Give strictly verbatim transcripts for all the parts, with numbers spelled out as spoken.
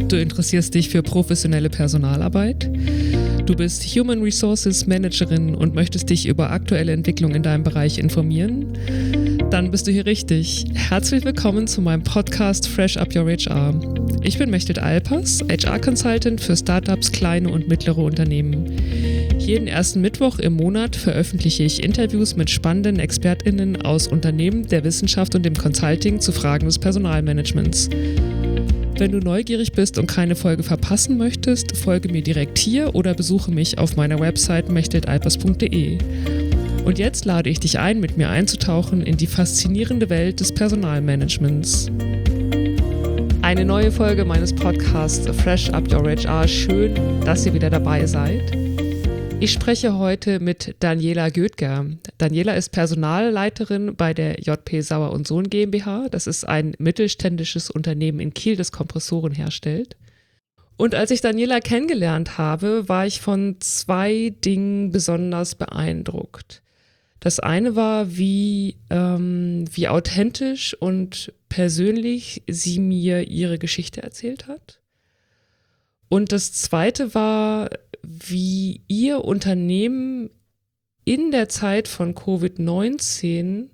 Du interessierst dich für professionelle Personalarbeit? Du bist Human Resources Managerin und möchtest dich über aktuelle Entwicklungen in deinem Bereich informieren? Dann bist du hier richtig. Herzlich willkommen zu meinem Podcast Fresh Up Your H R. Ich bin Mechthild Alpers, H R-Consultant für Startups, kleine und mittlere Unternehmen. Jeden ersten Mittwoch im Monat veröffentliche ich Interviews mit spannenden ExpertInnen aus Unternehmen, der Wissenschaft und dem Consulting zu Fragen des Personalmanagements. Wenn du neugierig bist und keine Folge verpassen möchtest, folge mir direkt hier oder besuche mich auf meiner Website mechthildalpers punkt de. Und jetzt lade ich dich ein, mit mir einzutauchen in die faszinierende Welt des Personalmanagements. Eine neue Folge meines Podcasts Fresh Up Your H R. Schön, dass ihr wieder dabei seid. Ich spreche heute mit Daniela Gödger. Daniela ist Personalleiterin bei der J P Sauer und Sohn GmbH. Das ist ein mittelständisches Unternehmen in Kiel, das Kompressoren herstellt. Und als ich Daniela kennengelernt habe, war ich von zwei Dingen besonders beeindruckt. Das eine war, wie, ähm, wie authentisch und persönlich sie mir ihre Geschichte erzählt hat. Und das zweite war, wie ihr Unternehmen in der Zeit von Covid neunzehn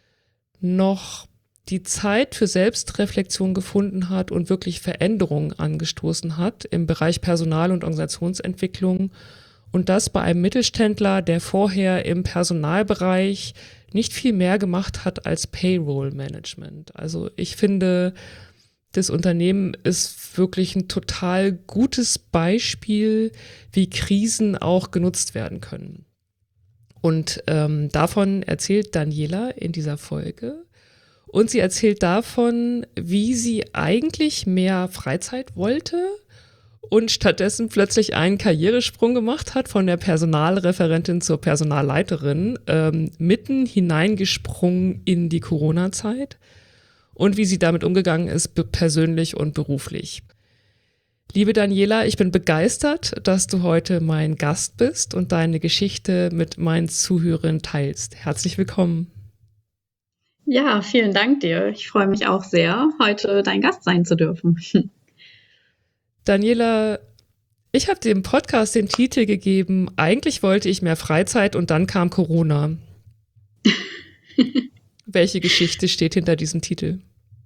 noch die Zeit für Selbstreflexion gefunden hat und wirklich Veränderungen angestoßen hat im Bereich Personal- und Organisationsentwicklung. Und das bei einem Mittelständler, der vorher im Personalbereich nicht viel mehr gemacht hat als Payroll-Management. Also ich finde, das Unternehmen ist wirklich ein total gutes Beispiel, wie Krisen auch genutzt werden können. Und ähm, davon erzählt Daniela in dieser Folge. Und sie erzählt davon, wie sie eigentlich mehr Freizeit wollte und stattdessen plötzlich einen Karrieresprung gemacht hat von der Personalreferentin zur Personalleiterin, ähm, mitten hineingesprungen in die Corona-Zeit. Und wie sie damit umgegangen ist, persönlich und beruflich. Liebe Daniela, ich bin begeistert, dass du heute mein Gast bist und deine Geschichte mit meinen Zuhörern teilst. Herzlich willkommen. Ja, vielen Dank dir. Ich freue mich auch sehr, heute dein Gast sein zu dürfen. Daniela, ich habe dem Podcast den Titel gegeben, eigentlich wollte ich mehr Freizeit und dann kam Corona. Welche Geschichte steht hinter diesem Titel?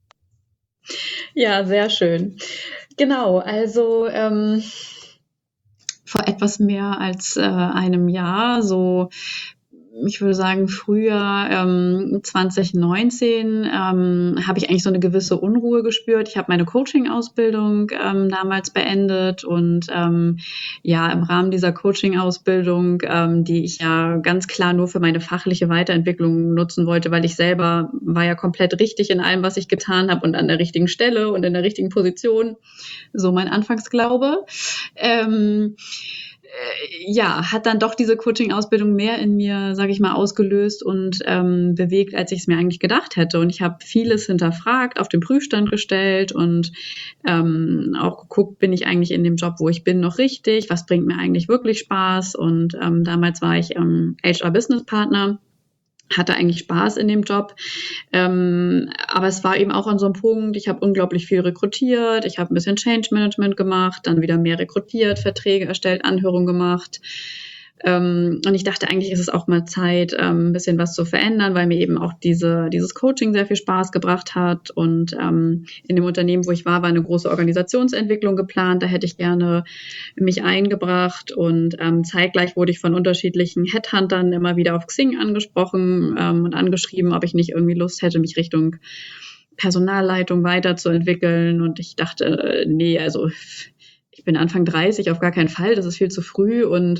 Ja, sehr schön. Genau, also ähm, vor etwas mehr als äh, einem Jahr, so ich würde sagen Frühjahr ähm, zwanzig neunzehn, ähm, habe ich eigentlich so eine gewisse Unruhe gespürt. Ich habe meine Coaching-Ausbildung ähm, damals beendet und ähm, ja, im Rahmen dieser Coaching-Ausbildung, ähm, die ich ja ganz klar nur für meine fachliche Weiterentwicklung nutzen wollte, weil ich selber war ja komplett richtig in allem, was ich getan habe und an der richtigen Stelle und in der richtigen Position, so mein Anfangsglaube. Ähm, ja, hat dann doch diese Coaching-Ausbildung mehr in mir, sage ich mal, ausgelöst und ähm, bewegt, als ich es mir eigentlich gedacht hätte. Und ich habe vieles hinterfragt, auf den Prüfstand gestellt und ähm, auch geguckt, bin ich eigentlich in dem Job, wo ich bin, noch richtig? Was bringt mir eigentlich wirklich Spaß? Und ähm, damals war ich ähm, H R-Business-Partner. Hatte eigentlich Spaß in dem Job, ähm, aber es war eben auch an so einem Punkt, ich habe unglaublich viel rekrutiert, ich habe ein bisschen Change Management gemacht, dann wieder mehr rekrutiert, Verträge erstellt, Anhörungen gemacht. Ähm, und ich dachte, eigentlich ist es auch mal Zeit, ähm, ein bisschen was zu verändern, weil mir eben auch diese, dieses Coaching sehr viel Spaß gebracht hat. Und ähm, in dem Unternehmen, wo ich war, war eine große Organisationsentwicklung geplant. Da hätte ich gerne mich eingebracht. Und ähm, zeitgleich wurde ich von unterschiedlichen Headhuntern immer wieder auf Xing angesprochen ähm, und angeschrieben, ob ich nicht irgendwie Lust hätte, mich Richtung Personalleitung weiterzuentwickeln. Und ich dachte, nee, also ich bin Anfang dreißig, auf gar keinen Fall, das ist viel zu früh. Und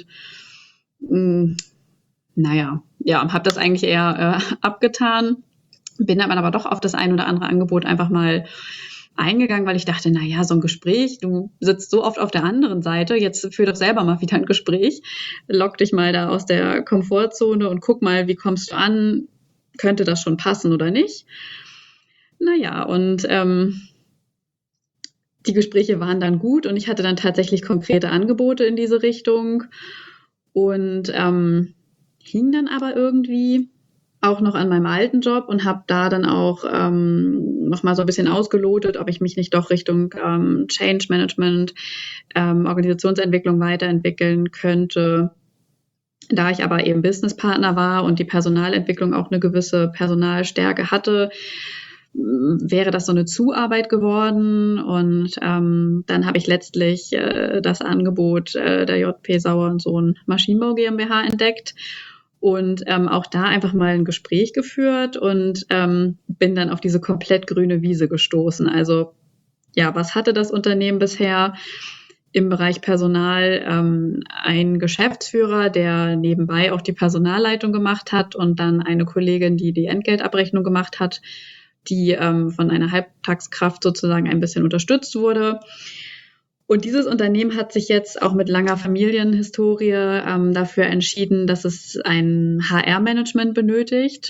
naja, ja, habe das eigentlich eher äh, abgetan, bin dann aber doch auf das ein oder andere Angebot einfach mal eingegangen, weil ich dachte, naja, so ein Gespräch, du sitzt so oft auf der anderen Seite, jetzt führ doch selber mal wieder ein Gespräch, lock dich mal da aus der Komfortzone und guck mal, wie kommst du an, könnte das schon passen oder nicht? Naja, und ähm, die Gespräche waren dann gut und ich hatte dann tatsächlich konkrete Angebote in diese Richtung. Und ähm, hing dann aber irgendwie auch noch an meinem alten Job und habe da dann auch ähm, noch mal so ein bisschen ausgelotet, ob ich mich nicht doch Richtung ähm, Change Management, ähm, Organisationsentwicklung weiterentwickeln könnte. Da ich aber eben Businesspartner war und die Personalentwicklung auch eine gewisse Personalstärke hatte, wäre das so eine Zuarbeit geworden. Und ähm, dann habe ich letztlich äh, das Angebot äh, der J P Sauer und Sohn Maschinenbau GmbH entdeckt und ähm, auch da einfach mal ein Gespräch geführt und ähm, bin dann auf diese komplett grüne Wiese gestoßen. Also ja, was hatte das Unternehmen bisher? Im Bereich Personal ähm, ein Geschäftsführer, der nebenbei auch die Personalleitung gemacht hat und dann eine Kollegin, die die Entgeltabrechnung gemacht hat, die ähm, von einer Halbtagskraft sozusagen ein bisschen unterstützt wurde. Und dieses Unternehmen hat sich jetzt auch mit langer Familienhistorie ähm, dafür entschieden, dass es ein H R-Management benötigt.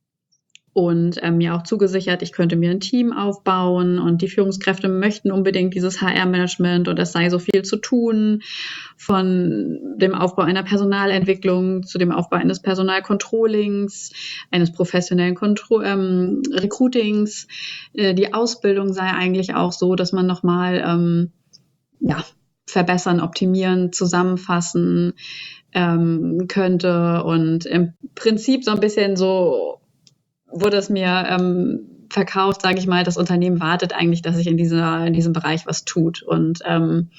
Und ähm, mir auch zugesichert, ich könnte mir ein Team aufbauen und die Führungskräfte möchten unbedingt dieses H R-Management und es sei so viel zu tun, von dem Aufbau einer Personalentwicklung zu dem Aufbau eines Personalcontrollings, eines professionellen Kontro- ähm, Recruitings. Äh, die Ausbildung sei eigentlich auch so, dass man nochmal ähm, ja, verbessern, optimieren, zusammenfassen ähm, könnte und im Prinzip so ein bisschen so wurde es mir ähm, verkauft, sage ich mal, das Unternehmen wartet eigentlich, dass sich in, dieser, in diesem Bereich was tut. Und ähm,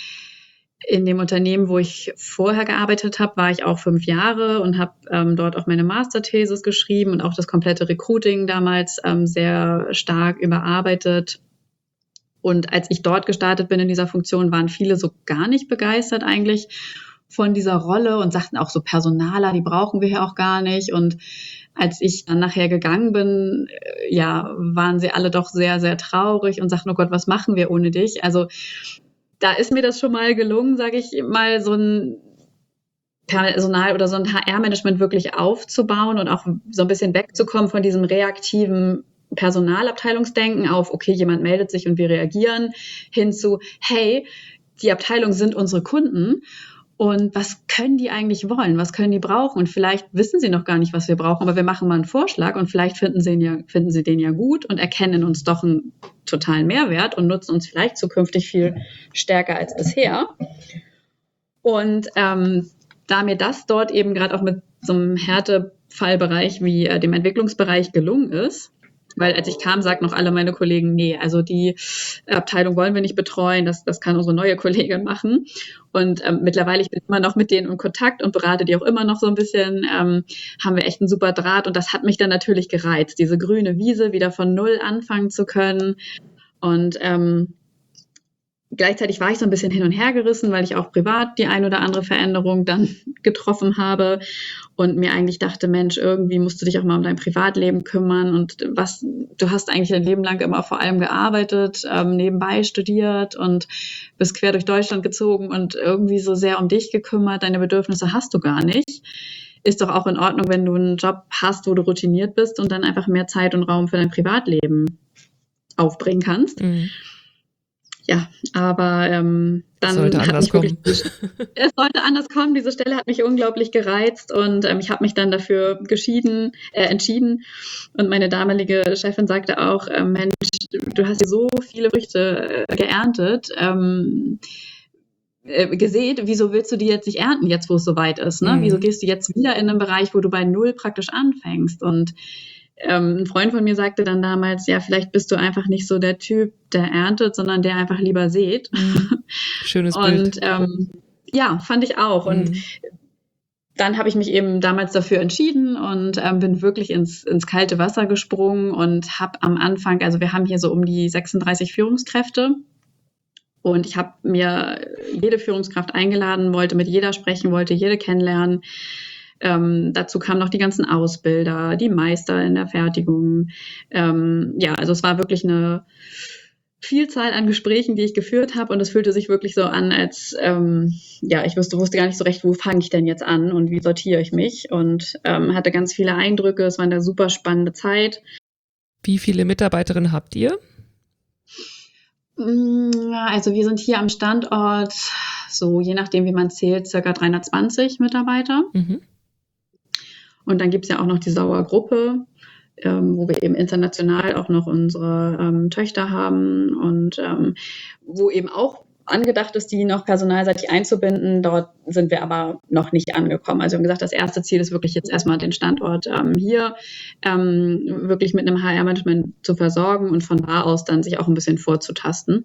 in dem Unternehmen, wo ich vorher gearbeitet habe, war ich auch fünf Jahre und habe ähm, dort auch meine Masterthesis geschrieben und auch das komplette Recruiting damals ähm, sehr stark überarbeitet. Und als ich dort gestartet bin in dieser Funktion, waren viele so gar nicht begeistert eigentlich von dieser Rolle und sagten auch so Personaler, die brauchen wir hier auch gar nicht. Und als ich dann nachher gegangen bin, ja, waren sie alle doch sehr, sehr traurig und sagten, oh Gott, was machen wir ohne dich? Also da ist mir das schon mal gelungen, sage ich mal, so ein Personal- oder so ein H R-Management wirklich aufzubauen und auch so ein bisschen wegzukommen von diesem reaktiven Personalabteilungsdenken auf, okay, jemand meldet sich und wir reagieren, hin zu, hey, die Abteilungen sind unsere Kunden. Und was können die eigentlich wollen? Was können die brauchen? Und vielleicht wissen sie noch gar nicht, was wir brauchen, aber wir machen mal einen Vorschlag und vielleicht finden sie, ihn ja, finden sie den ja gut und erkennen in uns doch einen totalen Mehrwert und nutzen uns vielleicht zukünftig viel stärker als bisher. Und ähm, da mir das dort eben gerade auch mit so einem Härtefallbereich wie äh, dem Entwicklungsbereich gelungen ist, weil als ich kam, sagten noch alle meine Kollegen, nee, also die Abteilung wollen wir nicht betreuen, das, das kann unsere neue Kollegin machen. Und ähm, mittlerweile, ich bin immer noch mit denen in Kontakt und berate die auch immer noch so ein bisschen, ähm, haben wir echt einen super Draht und das hat mich dann natürlich gereizt, diese grüne Wiese wieder von null anfangen zu können. Und ähm, gleichzeitig war ich so ein bisschen hin und her gerissen, weil ich auch privat die ein oder andere Veränderung dann getroffen habe und mir eigentlich dachte, Mensch, irgendwie musst du dich auch mal um dein Privatleben kümmern und was, du hast eigentlich dein Leben lang immer vor allem gearbeitet, ähm, nebenbei studiert und bist quer durch Deutschland gezogen und irgendwie so sehr um dich gekümmert, deine Bedürfnisse hast du gar nicht. Ist doch auch in Ordnung, wenn du einen Job hast, wo du routiniert bist und dann einfach mehr Zeit und Raum für dein Privatleben aufbringen kannst. Mhm. Ja, aber ähm, dann sollte hat anders mich wirklich, kommen. es sollte anders kommen. Diese Stelle hat mich unglaublich gereizt und ähm, ich habe mich dann dafür geschieden, äh, entschieden. Und meine damalige Chefin sagte auch, äh, Mensch, du hast hier so viele Früchte äh, geerntet, ähm, äh, gesät, wieso willst du die jetzt nicht ernten, jetzt wo es soweit ist? Ne? Mhm. Wieso gehst du jetzt wieder in einen Bereich, wo du bei Null praktisch anfängst? Und ähm, ein Freund von mir sagte dann damals, ja, vielleicht bist du einfach nicht so der Typ, der erntet, sondern der einfach lieber sät. Mhm. Schönes Und Bild. ähm, ja, fand ich auch. Mhm. Und dann habe ich mich eben damals dafür entschieden und ähm, bin wirklich ins, ins kalte Wasser gesprungen und habe am Anfang, also wir haben hier so um die sechsunddreißig Führungskräfte. Und ich habe mir jede Führungskraft eingeladen, wollte mit jeder sprechen, wollte jede kennenlernen. Ähm, dazu kamen noch die ganzen Ausbilder, die Meister in der Fertigung. Ähm, ja, also es war wirklich eine Vielzahl an Gesprächen, die ich geführt habe und es fühlte sich wirklich so an, als ähm, ja, ich wusste, wusste gar nicht so recht, wo fange ich denn jetzt an und wie sortiere ich mich und ähm, hatte ganz viele Eindrücke. Es war eine super spannende Zeit. Wie viele Mitarbeiterinnen habt ihr? Also wir sind hier am Standort, so je nachdem wie man zählt, circa dreihundertzwanzig Mitarbeiter. Mhm. Und dann gibt es ja auch noch die Sauergruppe, ähm, wo wir eben international auch noch unsere ähm, Töchter haben und ähm, wo eben auch angedacht ist, die noch personalseitig einzubinden. Dort sind wir aber noch nicht angekommen. Also wir haben gesagt, das erste Ziel ist wirklich jetzt erstmal den Standort ähm, hier ähm, wirklich mit einem H R-Management zu versorgen und von da aus dann sich auch ein bisschen vorzutasten.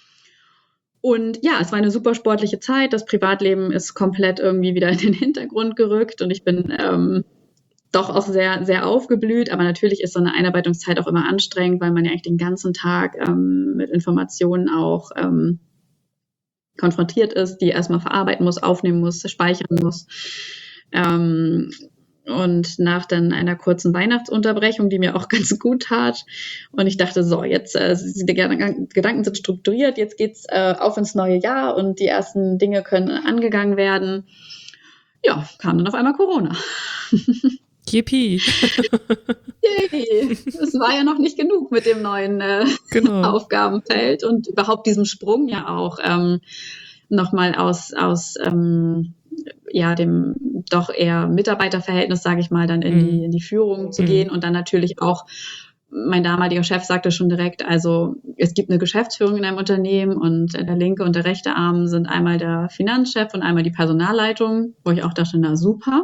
Und ja, es war eine super sportliche Zeit. Das Privatleben ist komplett irgendwie wieder in den Hintergrund gerückt und ich bin ähm, doch auch sehr, sehr aufgeblüht. Aber natürlich ist so eine Einarbeitungszeit auch immer anstrengend, weil man ja eigentlich den ganzen Tag ähm, mit Informationen auch ähm, konfrontiert ist, die erstmal verarbeiten muss, aufnehmen muss, speichern muss. Ähm, und nach dann einer kurzen Weihnachtsunterbrechung, die mir auch ganz gut tat. Und ich dachte, so, jetzt äh, die Gedanken sind strukturiert, jetzt geht's äh, auf ins neue Jahr und die ersten Dinge können angegangen werden. Ja, kam dann auf einmal Corona. Yippie. Yay. Es war ja noch nicht genug mit dem neuen äh, genau. Aufgabenfeld und überhaupt diesem Sprung ja auch ähm, nochmal aus, aus ähm, ja, dem doch eher Mitarbeiterverhältnis, sage ich mal, dann in, mm. die, in die Führung zu mm. gehen und dann natürlich auch mein damaliger Chef sagte schon direkt, also es gibt eine Geschäftsführung in einem Unternehmen und der linke und der rechte Arm sind einmal der Finanzchef und einmal die Personalleitung, wo ich auch dachte, na super,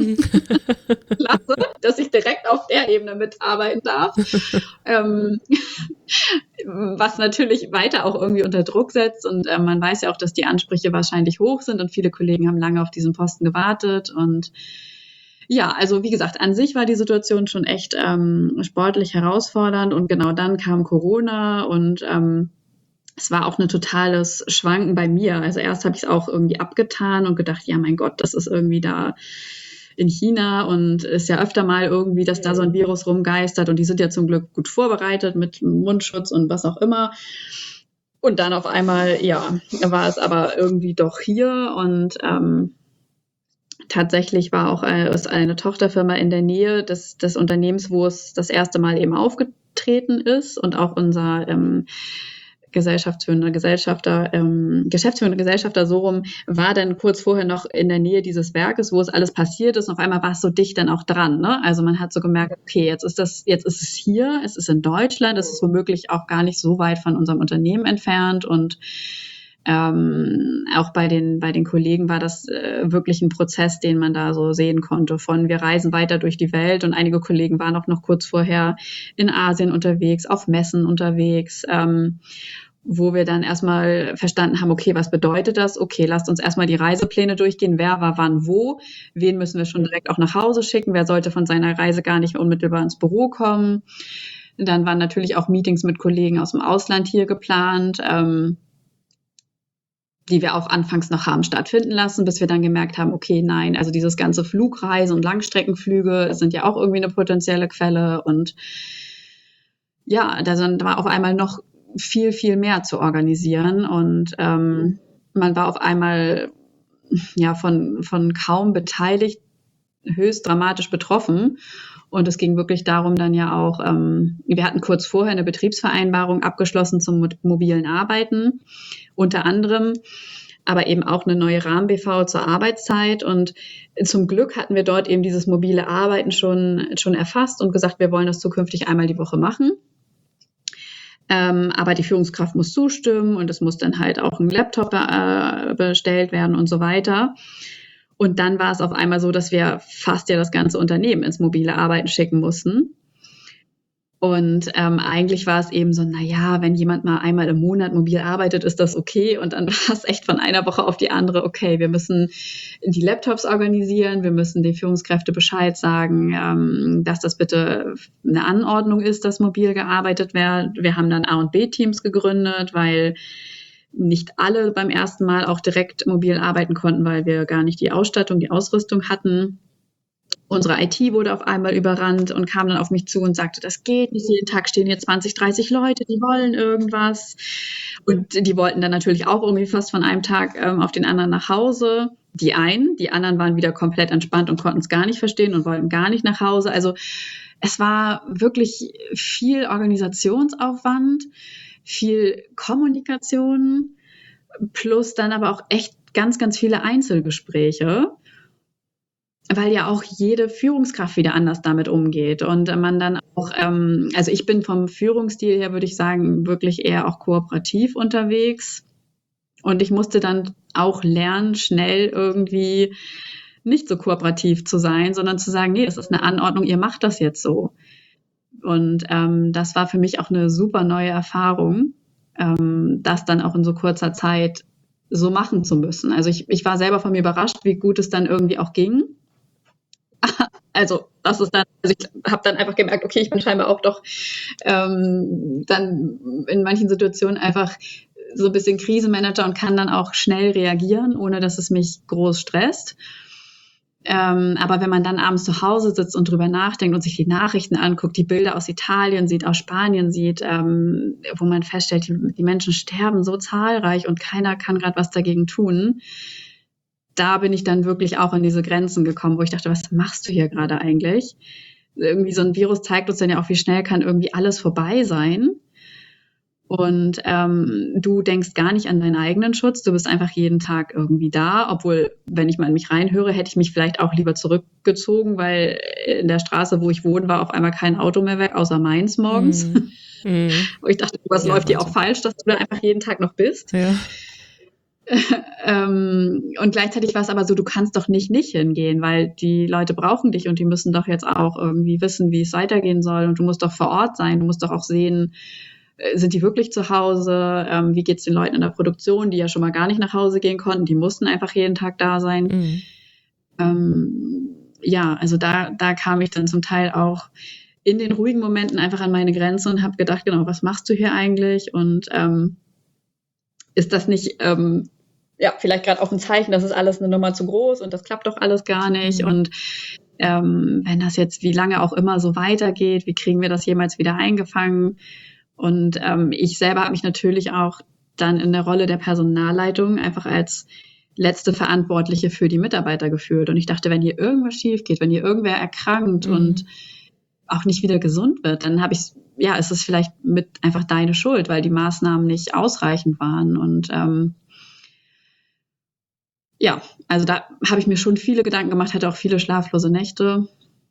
klasse, dass ich direkt auf der Ebene mitarbeiten darf. ähm, was natürlich weiter auch irgendwie unter Druck setzt und äh, man weiß ja auch, dass die Ansprüche wahrscheinlich hoch sind und viele Kollegen haben lange auf diesen Posten gewartet und ja, also wie gesagt, an sich war die Situation schon echt ähm, sportlich herausfordernd und genau dann kam Corona und ähm, es war auch ein totales Schwanken bei mir. Also erst habe ich es auch irgendwie abgetan und gedacht, ja mein Gott, das ist irgendwie da in China und ist ja öfter mal irgendwie, dass da so ein Virus rumgeistert und die sind ja zum Glück gut vorbereitet mit Mundschutz und was auch immer. Und dann auf einmal, ja, war es aber irgendwie doch hier und ähm, tatsächlich war auch eine, ist eine Tochterfirma in der Nähe des, des Unternehmens, wo es das erste Mal eben aufgetreten ist und auch unser ähm, Gesellschaftsführender Gesellschafter, ähm, Geschäftsführender Gesellschafter so rum, war dann kurz vorher noch in der Nähe dieses Werkes, wo es alles passiert ist. Und auf einmal war es so dicht dann auch dran. Ne? Also man hat so gemerkt, okay, jetzt ist das, jetzt ist es hier, es ist in Deutschland, es ist womöglich auch gar nicht so weit von unserem Unternehmen entfernt und Ähm, auch bei den, bei den Kollegen war das äh, wirklich ein Prozess, den man da so sehen konnte von wir reisen weiter durch die Welt und einige Kollegen waren auch noch kurz vorher in Asien unterwegs, auf Messen unterwegs, ähm, wo wir dann erstmal verstanden haben, okay, was bedeutet das? Okay, lasst uns erstmal die Reisepläne durchgehen, wer war wann wo, wen müssen wir schon direkt auch nach Hause schicken, wer sollte von seiner Reise gar nicht mehr unmittelbar ins Büro kommen. Dann waren natürlich auch Meetings mit Kollegen aus dem Ausland hier geplant, ähm, die wir auch anfangs noch haben stattfinden lassen, bis wir dann gemerkt haben, okay, nein, also dieses ganze Flugreisen und Langstreckenflüge sind ja auch irgendwie eine potenzielle Quelle und ja, da sind, war auf einmal noch viel, viel mehr zu organisieren und ähm, man war auf einmal ja von, von kaum beteiligt höchst dramatisch betroffen. Und es ging wirklich darum dann ja auch, ähm, wir hatten kurz vorher eine Betriebsvereinbarung abgeschlossen zum mobilen Arbeiten, unter anderem, aber eben auch eine neue Rahmen-B V zur Arbeitszeit. Und zum Glück hatten wir dort eben dieses mobile Arbeiten schon, schon erfasst und gesagt, wir wollen das zukünftig einmal die Woche machen. Ähm, aber die Führungskraft muss zustimmen und es muss dann halt auch ein Laptop äh, bestellt werden und so weiter. Und dann war es auf einmal so, dass wir fast ja das ganze Unternehmen ins mobile Arbeiten schicken mussten. Und ähm, eigentlich war es eben so, na ja, wenn jemand mal einmal im Monat mobil arbeitet, ist das okay. Und dann war es echt von einer Woche auf die andere, okay, wir müssen die Laptops organisieren, wir müssen den Führungskräften Bescheid sagen, ähm, dass das bitte eine Anordnung ist, dass mobil gearbeitet wird. Wir haben dann A- und B-Teams gegründet, weil nicht alle beim ersten Mal auch direkt mobil arbeiten konnten, weil wir gar nicht die Ausstattung, die Ausrüstung hatten. Unsere I T wurde auf einmal überrannt und kam dann auf mich zu und sagte, das geht nicht, jeden Tag stehen hier zwanzig, dreißig Leute, die wollen irgendwas. Und die wollten dann natürlich auch irgendwie fast von einem Tag ähm, auf den anderen nach Hause. Die einen, die anderen waren wieder komplett entspannt und konnten es gar nicht verstehen und wollten gar nicht nach Hause. Also es war wirklich viel Organisationsaufwand, viel Kommunikation, plus dann aber auch echt ganz, ganz viele Einzelgespräche. weil ja auch jede Führungskraft wieder anders damit umgeht und man dann auch, ähm, also ich bin vom Führungsstil her, würde ich sagen, wirklich eher auch kooperativ unterwegs und ich musste dann auch lernen, schnell irgendwie nicht so kooperativ zu sein, sondern zu sagen, nee, das ist eine Anordnung, ihr macht das jetzt so. Und ähm, das war für mich auch eine super neue Erfahrung, ähm, das dann auch in so kurzer Zeit so machen zu müssen. Also ich, ich war selber von mir überrascht, wie gut es dann irgendwie auch ging. Also das ist dann, also ich habe dann einfach gemerkt, okay, ich bin scheinbar auch doch ähm, dann in manchen Situationen einfach so ein bisschen Krisenmanager und kann dann auch schnell reagieren, ohne dass es mich groß stresst. Ähm, aber wenn man dann abends zu Hause sitzt und drüber nachdenkt und sich die Nachrichten anguckt, die Bilder aus Italien sieht, aus Spanien sieht, ähm, wo man feststellt, die, die Menschen sterben so zahlreich und keiner kann gerade was dagegen tun, da bin ich dann wirklich auch an diese Grenzen gekommen, wo ich dachte, was machst du hier gerade eigentlich? Irgendwie so ein Virus zeigt uns dann ja auch, wie schnell kann irgendwie alles vorbei sein. Und ähm, du denkst gar nicht an deinen eigenen Schutz, du bist einfach jeden Tag irgendwie da, obwohl, wenn ich mal in mich reinhöre, hätte ich mich vielleicht auch lieber zurückgezogen, weil in der Straße, wo ich wohne, war auf einmal kein Auto mehr weg, außer meins morgens. Mm. Mm. Wo ich dachte, was ja, läuft hier auch falsch, dass du da einfach jeden Tag noch bist. Ja. ähm, und gleichzeitig war es aber so, du kannst doch nicht nicht hingehen, weil die Leute brauchen dich und die müssen doch jetzt auch irgendwie wissen, wie es weitergehen soll und du musst doch vor Ort sein, du musst doch auch sehen, sind die wirklich zu Hause, ähm, wie geht es den Leuten in der Produktion, die ja schon mal gar nicht nach Hause gehen konnten, die mussten einfach jeden Tag da sein. Mhm. Ähm, ja, also da, da kam ich dann zum Teil auch in den ruhigen Momenten einfach an meine Grenze und habe gedacht, genau, was machst du hier eigentlich und ähm, ist das nicht ähm, ja, vielleicht gerade auch ein Zeichen, das ist alles eine Nummer zu groß und das klappt doch alles gar nicht. Mhm. Und ähm, wenn das jetzt wie lange auch immer so weitergeht, wie kriegen wir das jemals wieder eingefangen? Und ähm, ich selber habe mich natürlich auch dann in der Rolle der Personalleitung einfach als letzte Verantwortliche für die Mitarbeiter gefühlt. Und ich dachte, wenn hier irgendwas schief geht, wenn hier irgendwer erkrankt mhm. und auch nicht wieder gesund wird, dann habe ich, ja, ist es vielleicht mit einfach deine Schuld, weil die Maßnahmen nicht ausreichend waren. Und ähm, ja, also da habe ich mir schon viele Gedanken gemacht, hatte auch viele schlaflose Nächte.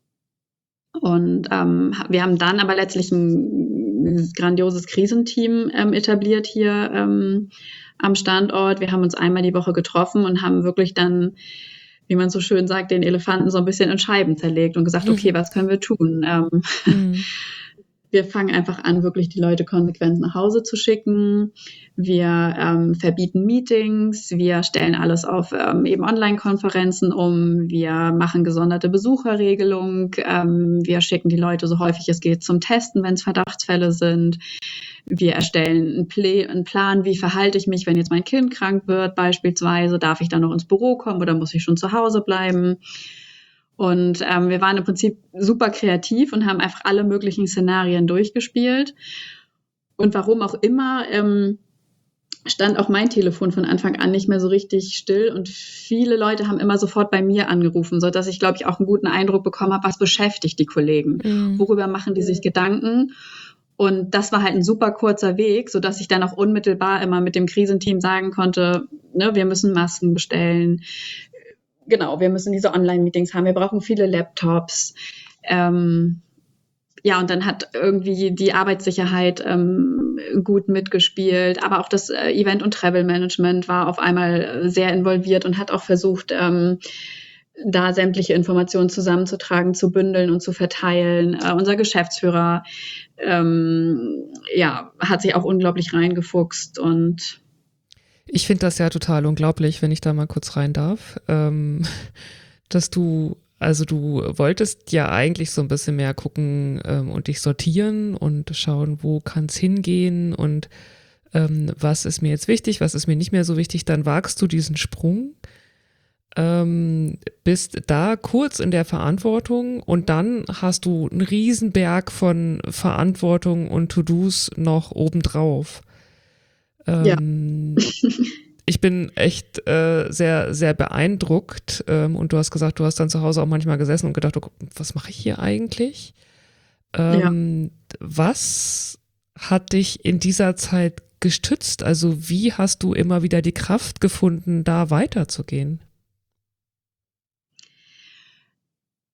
Und ähm, wir haben dann aber letztlich ein grandioses Krisenteam ähm, etabliert hier ähm, am Standort. Wir haben uns einmal die Woche getroffen und haben wirklich dann, wie man so schön sagt, den Elefanten so ein bisschen in Scheiben zerlegt und gesagt, okay, was können wir tun? Ähm, mhm. Wir fangen einfach an, wirklich die Leute konsequent nach Hause zu schicken. Wir ähm, verbieten Meetings. Wir stellen alles auf ähm, eben Online-Konferenzen um. Wir machen gesonderte Besucherregelung. Ähm, wir schicken die Leute so häufig es geht zum Testen, wenn es Verdachtsfälle sind. Wir erstellen einen, Pl- einen Plan, wie verhalte ich mich, wenn jetzt mein Kind krank wird beispielsweise. Darf ich dann noch ins Büro kommen oder muss ich schon zu Hause bleiben? Und ähm, wir waren im Prinzip super kreativ und haben einfach alle möglichen Szenarien durchgespielt. Und warum auch immer, ähm, stand auch mein Telefon von Anfang an nicht mehr so richtig still. Und viele Leute haben immer sofort bei mir angerufen, sodass ich, glaube ich, auch einen guten Eindruck bekommen habe, was beschäftigt die Kollegen? Mhm. Worüber machen die sich Gedanken? Und das war halt ein super kurzer Weg, sodass ich dann auch unmittelbar immer mit dem Krisenteam sagen konnte, ne, wir müssen Masken bestellen. Genau, wir müssen diese Online-Meetings haben, wir brauchen viele Laptops. Ähm, ja, und dann hat irgendwie die Arbeitssicherheit ähm, gut mitgespielt, aber auch das äh, Event- und Travel-Management war auf einmal sehr involviert und hat auch versucht, ähm, da sämtliche Informationen zusammenzutragen, zu bündeln und zu verteilen. Äh, unser Geschäftsführer ähm, ja, hat sich auch unglaublich reingefuchst und ich finde das ja total unglaublich, wenn ich da mal kurz rein darf, ähm, dass du, also du wolltest ja eigentlich so ein bisschen mehr gucken ähm, und dich sortieren und schauen, wo kann es hingehen und ähm, was ist mir jetzt wichtig, was ist mir nicht mehr so wichtig, dann wagst du diesen Sprung, ähm, bist da kurz in der Verantwortung und dann hast du einen Riesenberg von Verantwortung und To-Dos noch obendrauf. Ähm, ja. Ich bin echt äh, sehr, sehr beeindruckt ähm, und du hast gesagt, du hast dann zu Hause auch manchmal gesessen und gedacht, oh, was mache ich hier eigentlich? Ähm, ja. Was hat dich in dieser Zeit gestützt? Also wie hast du immer wieder die Kraft gefunden, da weiterzugehen?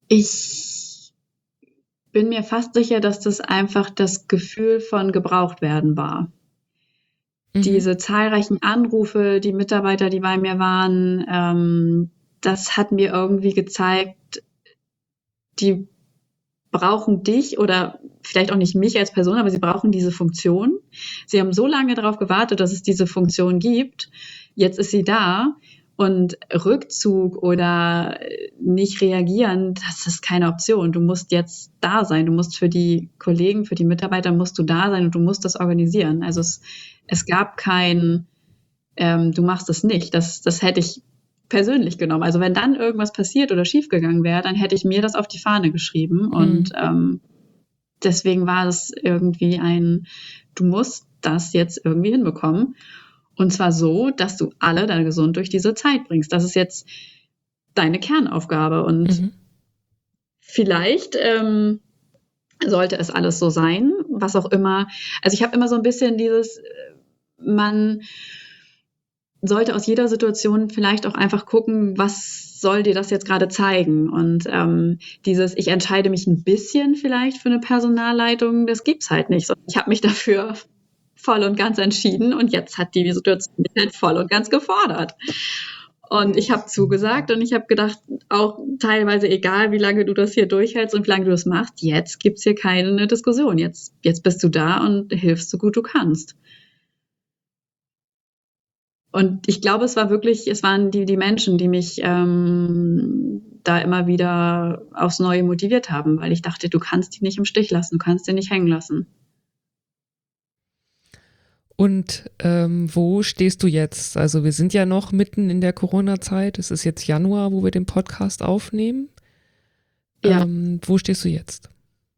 Ich bin mir fast sicher, dass das einfach das Gefühl von gebraucht werden war. Mhm. Diese zahlreichen Anrufe, die Mitarbeiter, die bei mir waren, ähm, das hat mir irgendwie gezeigt, die brauchen dich oder vielleicht auch nicht mich als Person, aber sie brauchen diese Funktion. Sie haben so lange darauf gewartet, dass es diese Funktion gibt. Jetzt ist sie da. Und Rückzug oder nicht reagieren, das ist keine Option. Du musst jetzt da sein. Du musst für die Kollegen, für die Mitarbeiter musst du da sein und du musst das organisieren. Also es, es gab kein, ähm, du machst es nicht. Das, das hätte ich persönlich genommen. Also wenn dann irgendwas passiert oder schiefgegangen wäre, dann hätte ich mir das auf die Fahne geschrieben. Mhm. Und ähm, deswegen war es irgendwie ein, du musst das jetzt irgendwie hinbekommen. Und zwar so, dass du alle da gesund durch diese Zeit bringst. Das ist jetzt deine Kernaufgabe. Und mhm. vielleicht ähm, sollte es alles so sein, was auch immer. Also ich habe immer so ein bisschen dieses, man sollte aus jeder Situation vielleicht auch einfach gucken, was soll dir das jetzt gerade zeigen? Und ähm, dieses, ich entscheide mich ein bisschen vielleicht für eine Personalleitung, das gibt's halt nicht. Ich habe mich dafür voll und ganz entschieden und jetzt hat die Situation mich halt voll und ganz gefordert. Und ich habe zugesagt und ich habe gedacht, auch teilweise egal, wie lange du das hier durchhältst und wie lange du das machst, jetzt gibt's hier keine Diskussion. Jetzt, jetzt bist du da und hilfst so gut du kannst. Und ich glaube, es war wirklich, es waren die, die Menschen, die mich ähm, da immer wieder aufs Neue motiviert haben, weil ich dachte, du kannst die nicht im Stich lassen, du kannst die nicht hängen lassen. Und ähm, wo stehst du jetzt? Also wir sind ja noch mitten in der Corona-Zeit. Es ist jetzt Januar, wo wir den Podcast aufnehmen. Ja. Ähm, wo stehst du jetzt?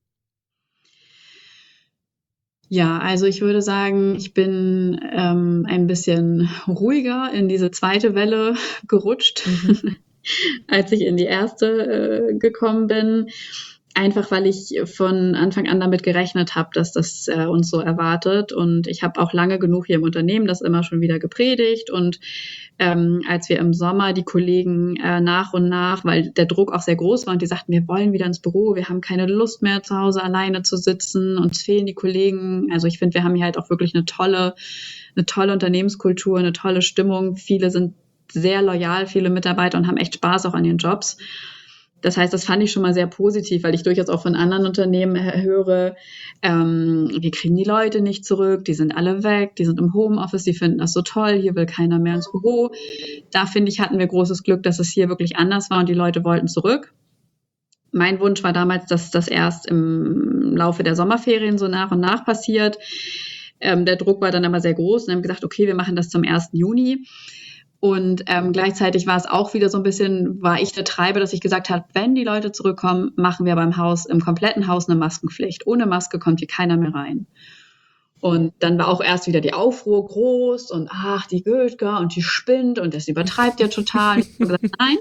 Ja, also ich würde sagen, ich bin ähm, ein bisschen ruhiger in diese zweite Welle gerutscht, mhm. als ich in die erste äh, gekommen bin. Einfach, weil ich von Anfang an damit gerechnet habe, dass das äh, uns so erwartet. Und ich habe auch lange genug hier im Unternehmen das immer schon wieder gepredigt. Und ähm, als wir im Sommer die Kollegen äh, nach und nach, weil der Druck auch sehr groß war und die sagten, wir wollen wieder ins Büro, wir haben keine Lust mehr zu Hause alleine zu sitzen, uns fehlen die Kollegen. Also ich finde, wir haben hier halt auch wirklich eine tolle, eine tolle Unternehmenskultur, eine tolle Stimmung. Viele sind sehr loyal, viele Mitarbeiter und haben echt Spaß auch an ihren Jobs. Das heißt, das fand ich schon mal sehr positiv, weil ich durchaus auch von anderen Unternehmen höre, ähm, wir kriegen die Leute nicht zurück, die sind alle weg, die sind im Homeoffice, die finden das so toll, hier will keiner mehr ins Büro. Da, finde ich, hatten wir großes Glück, dass es hier wirklich anders war und die Leute wollten zurück. Mein Wunsch war damals, dass das erst im Laufe der Sommerferien so nach und nach passiert. Ähm, der Druck war dann aber sehr groß und haben gesagt, okay, wir machen das zum ersten Juni. Und ähm, gleichzeitig war es auch wieder so ein bisschen, war ich der Treiber, dass ich gesagt habe, wenn die Leute zurückkommen, machen wir beim Haus, im kompletten Haus eine Maskenpflicht. Ohne Maske kommt hier keiner mehr rein. Und dann war auch erst wieder die Aufruhr groß und ach, die Götger und die spinnt und das übertreibt ja total. Ich habe gesagt, nein,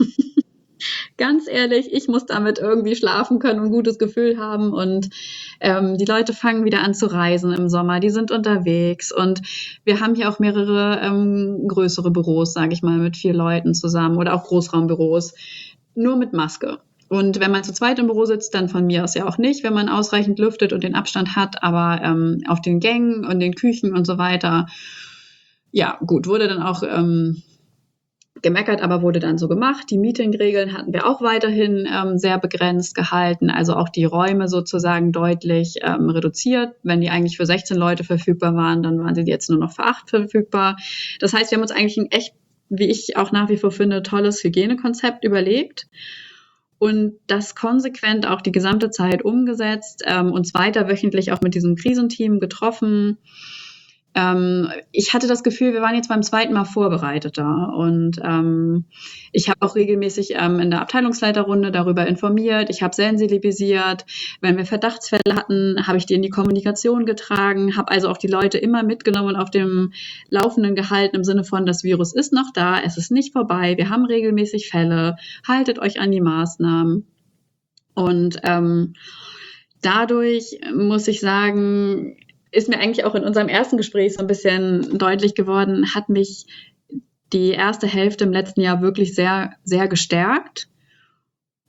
ganz ehrlich, ich muss damit irgendwie schlafen können und ein gutes Gefühl haben. Und ähm, die Leute fangen wieder an zu reisen im Sommer, die sind unterwegs. Und wir haben hier auch mehrere ähm, größere Büros, sage ich mal, mit vier Leuten zusammen oder auch Großraumbüros, nur mit Maske. Und wenn man zu zweit im Büro sitzt, dann von mir aus ja auch nicht, wenn man ausreichend lüftet und den Abstand hat. Aber ähm, auf den Gängen und den Küchen und so weiter, ja gut, wurde dann auch Ähm, gemeckert, aber wurde dann so gemacht. Die Meetingregeln hatten wir auch weiterhin ähm, sehr begrenzt gehalten, also auch die Räume sozusagen deutlich ähm, reduziert. Wenn die eigentlich für sechzehn Leute verfügbar waren, dann waren sie jetzt nur noch für acht verfügbar. Das heißt, wir haben uns eigentlich ein echt, wie ich auch nach wie vor finde, tolles Hygienekonzept überlegt und das konsequent auch die gesamte Zeit umgesetzt, ähm, uns weiter wöchentlich auch mit diesem Krisenteam getroffen. Ähm, ich hatte das Gefühl, wir waren jetzt beim zweiten Mal vorbereiteter und ähm, ich habe auch regelmäßig ähm, in der Abteilungsleiterrunde darüber informiert, ich habe sensibilisiert, wenn wir Verdachtsfälle hatten, habe ich die in die Kommunikation getragen, habe also auch die Leute immer mitgenommen und auf dem Laufenden gehalten im Sinne von, das Virus ist noch da, es ist nicht vorbei, wir haben regelmäßig Fälle, haltet euch an die Maßnahmen und ähm, dadurch muss ich sagen, ist mir eigentlich auch in unserem ersten Gespräch so ein bisschen deutlich geworden, hat mich die erste Hälfte im letzten Jahr wirklich sehr, sehr gestärkt.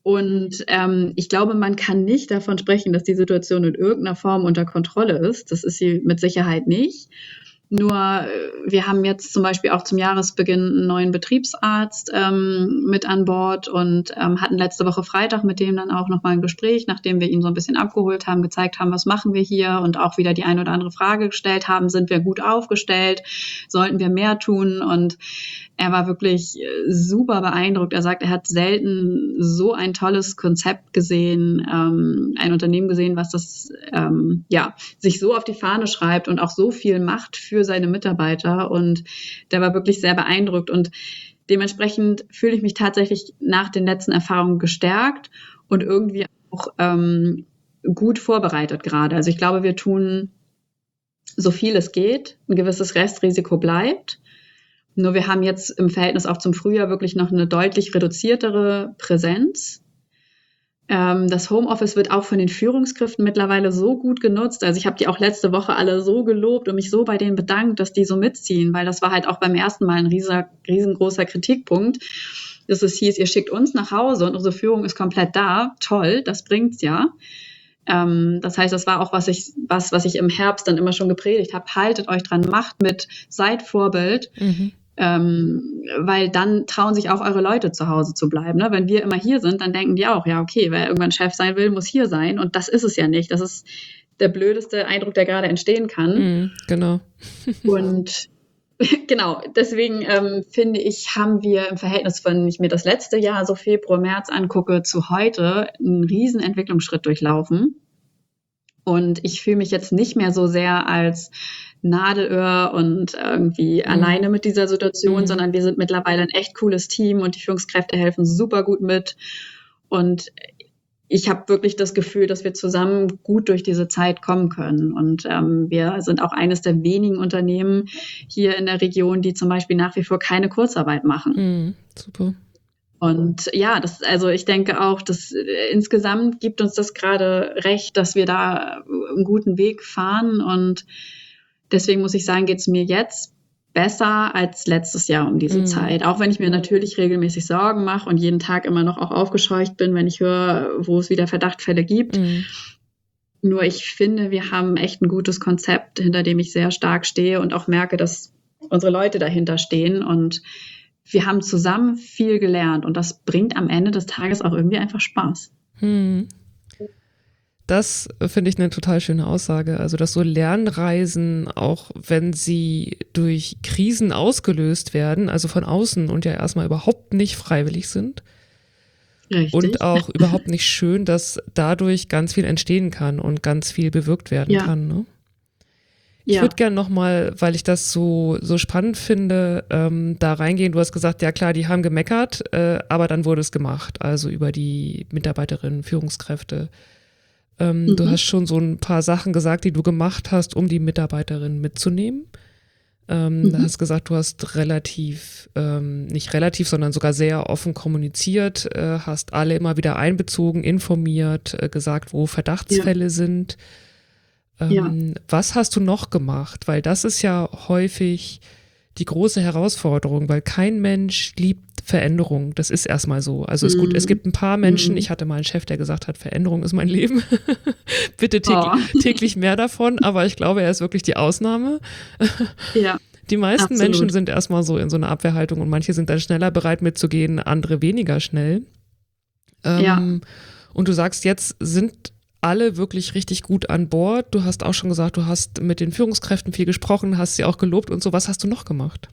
Und ähm, ich glaube, man kann nicht davon sprechen, dass die Situation in irgendeiner Form unter Kontrolle ist. Das ist sie mit Sicherheit nicht. Nur äh, wir haben jetzt zum Beispiel auch zum Jahresbeginn einen neuen Betriebsarzt ähm, mit an Bord und ähm, hatten letzte Woche Freitag mit dem dann auch nochmal ein Gespräch, nachdem wir ihn so ein bisschen abgeholt haben, gezeigt haben, was machen wir hier und auch wieder die ein oder andere Frage gestellt haben, sind wir gut aufgestellt, sollten wir mehr tun? Und er war wirklich super beeindruckt. Er sagt, er hat selten so ein tolles Konzept gesehen, ähm, ein Unternehmen gesehen, was das ähm, ja sich so auf die Fahne schreibt und auch so viel macht für seine Mitarbeiter. Und der war wirklich sehr beeindruckt. Und dementsprechend fühle ich mich tatsächlich nach den letzten Erfahrungen gestärkt und irgendwie auch ähm, gut vorbereitet gerade. Also ich glaube, wir tun so viel es geht. Ein gewisses Restrisiko bleibt. Nur wir haben jetzt im Verhältnis auch zum Frühjahr wirklich noch eine deutlich reduziertere Präsenz. Ähm, das Homeoffice wird auch von den Führungskräften mittlerweile so gut genutzt. Also ich habe die auch letzte Woche alle so gelobt und mich so bei denen bedankt, dass die so mitziehen, weil das war halt auch beim ersten Mal ein rieser, riesengroßer Kritikpunkt, dass es hieß, ihr schickt uns nach Hause und unsere Führung ist komplett da. Toll, das bringt's ja. Ähm, das heißt, das war auch was ich, was, was ich im Herbst dann immer schon gepredigt habe. Haltet euch dran, macht mit, seid Vorbild. Mhm. Ähm, weil dann trauen sich auch eure Leute zu Hause zu bleiben. Ne? Wenn wir immer hier sind, dann denken die auch, ja okay, wer irgendwann Chef sein will, muss hier sein. Und das ist es ja nicht. Das ist der blödeste Eindruck, der gerade entstehen kann. Mm, genau. Und genau, deswegen ähm, finde ich, haben wir im Verhältnis, wenn ich mir das letzte Jahr, so Februar, März angucke, zu heute einen riesen Entwicklungsschritt durchlaufen. Und ich fühle mich jetzt nicht mehr so sehr als Nadelöhr und irgendwie mhm. alleine mit dieser Situation, mhm. sondern wir sind mittlerweile ein echt cooles Team und die Führungskräfte helfen super gut mit. Und ich habe wirklich das Gefühl, dass wir zusammen gut durch diese Zeit kommen können. Und ähm, wir sind auch eines der wenigen Unternehmen hier in der Region, die zum Beispiel nach wie vor keine Kurzarbeit machen. Mhm. Super. Und ja, das, also ich denke auch, dass äh, insgesamt gibt uns das gerade recht, dass wir da einen guten Weg fahren. Und deswegen muss ich sagen, geht es mir jetzt besser als letztes Jahr um diese mm. Zeit. Auch wenn ich mir natürlich regelmäßig Sorgen mache und jeden Tag immer noch auch aufgescheucht bin, wenn ich höre, wo es wieder Verdachtsfälle gibt. Mm. Nur ich finde, wir haben echt ein gutes Konzept, hinter dem ich sehr stark stehe und auch merke, dass unsere Leute dahinter stehen. Und wir haben zusammen viel gelernt und das bringt am Ende des Tages auch irgendwie einfach Spaß. Hm. Das finde ich eine total schöne Aussage. Also, dass so Lernreisen, auch wenn sie durch Krisen ausgelöst werden, also von außen und ja erstmal überhaupt nicht freiwillig sind. Richtig. Und auch überhaupt nicht schön, dass dadurch ganz viel entstehen kann und ganz viel bewirkt werden ja. kann. Ne? Ich ja. würde gerne nochmal, weil ich das so, so spannend finde, ähm, da reingehen. Du hast gesagt, ja klar, die haben gemeckert, äh, aber dann wurde es gemacht, also über die Mitarbeiterinnen, Führungskräfte. Ähm, mhm. Du hast schon so ein paar Sachen gesagt, die du gemacht hast, um die Mitarbeiterinnen mitzunehmen. Ähm, mhm. Du hast gesagt, du hast relativ, ähm, nicht relativ, sondern sogar sehr offen kommuniziert, äh, hast alle immer wieder einbezogen, informiert, äh, gesagt, wo Verdachtsfälle ja. sind. Ähm, ja. Was hast du noch gemacht? Weil das ist ja häufig die große Herausforderung, weil kein Mensch liebt Veränderung. Das ist erstmal so. Also ist mm. gut, es gibt ein paar Menschen, mm. ich hatte mal einen Chef, der gesagt hat, Veränderung ist mein Leben. Bitte täglich, oh. täglich mehr davon, aber ich glaube, er ist wirklich die Ausnahme. Ja. Die meisten Absolut. Menschen sind erstmal so in so einer Abwehrhaltung und manche sind dann schneller bereit mitzugehen, andere weniger schnell. Ähm, ja. Und du sagst, jetzt sind alle wirklich richtig gut an Bord. Du hast auch schon gesagt, du hast mit den Führungskräften viel gesprochen, hast sie auch gelobt und so. Was hast du noch gemacht?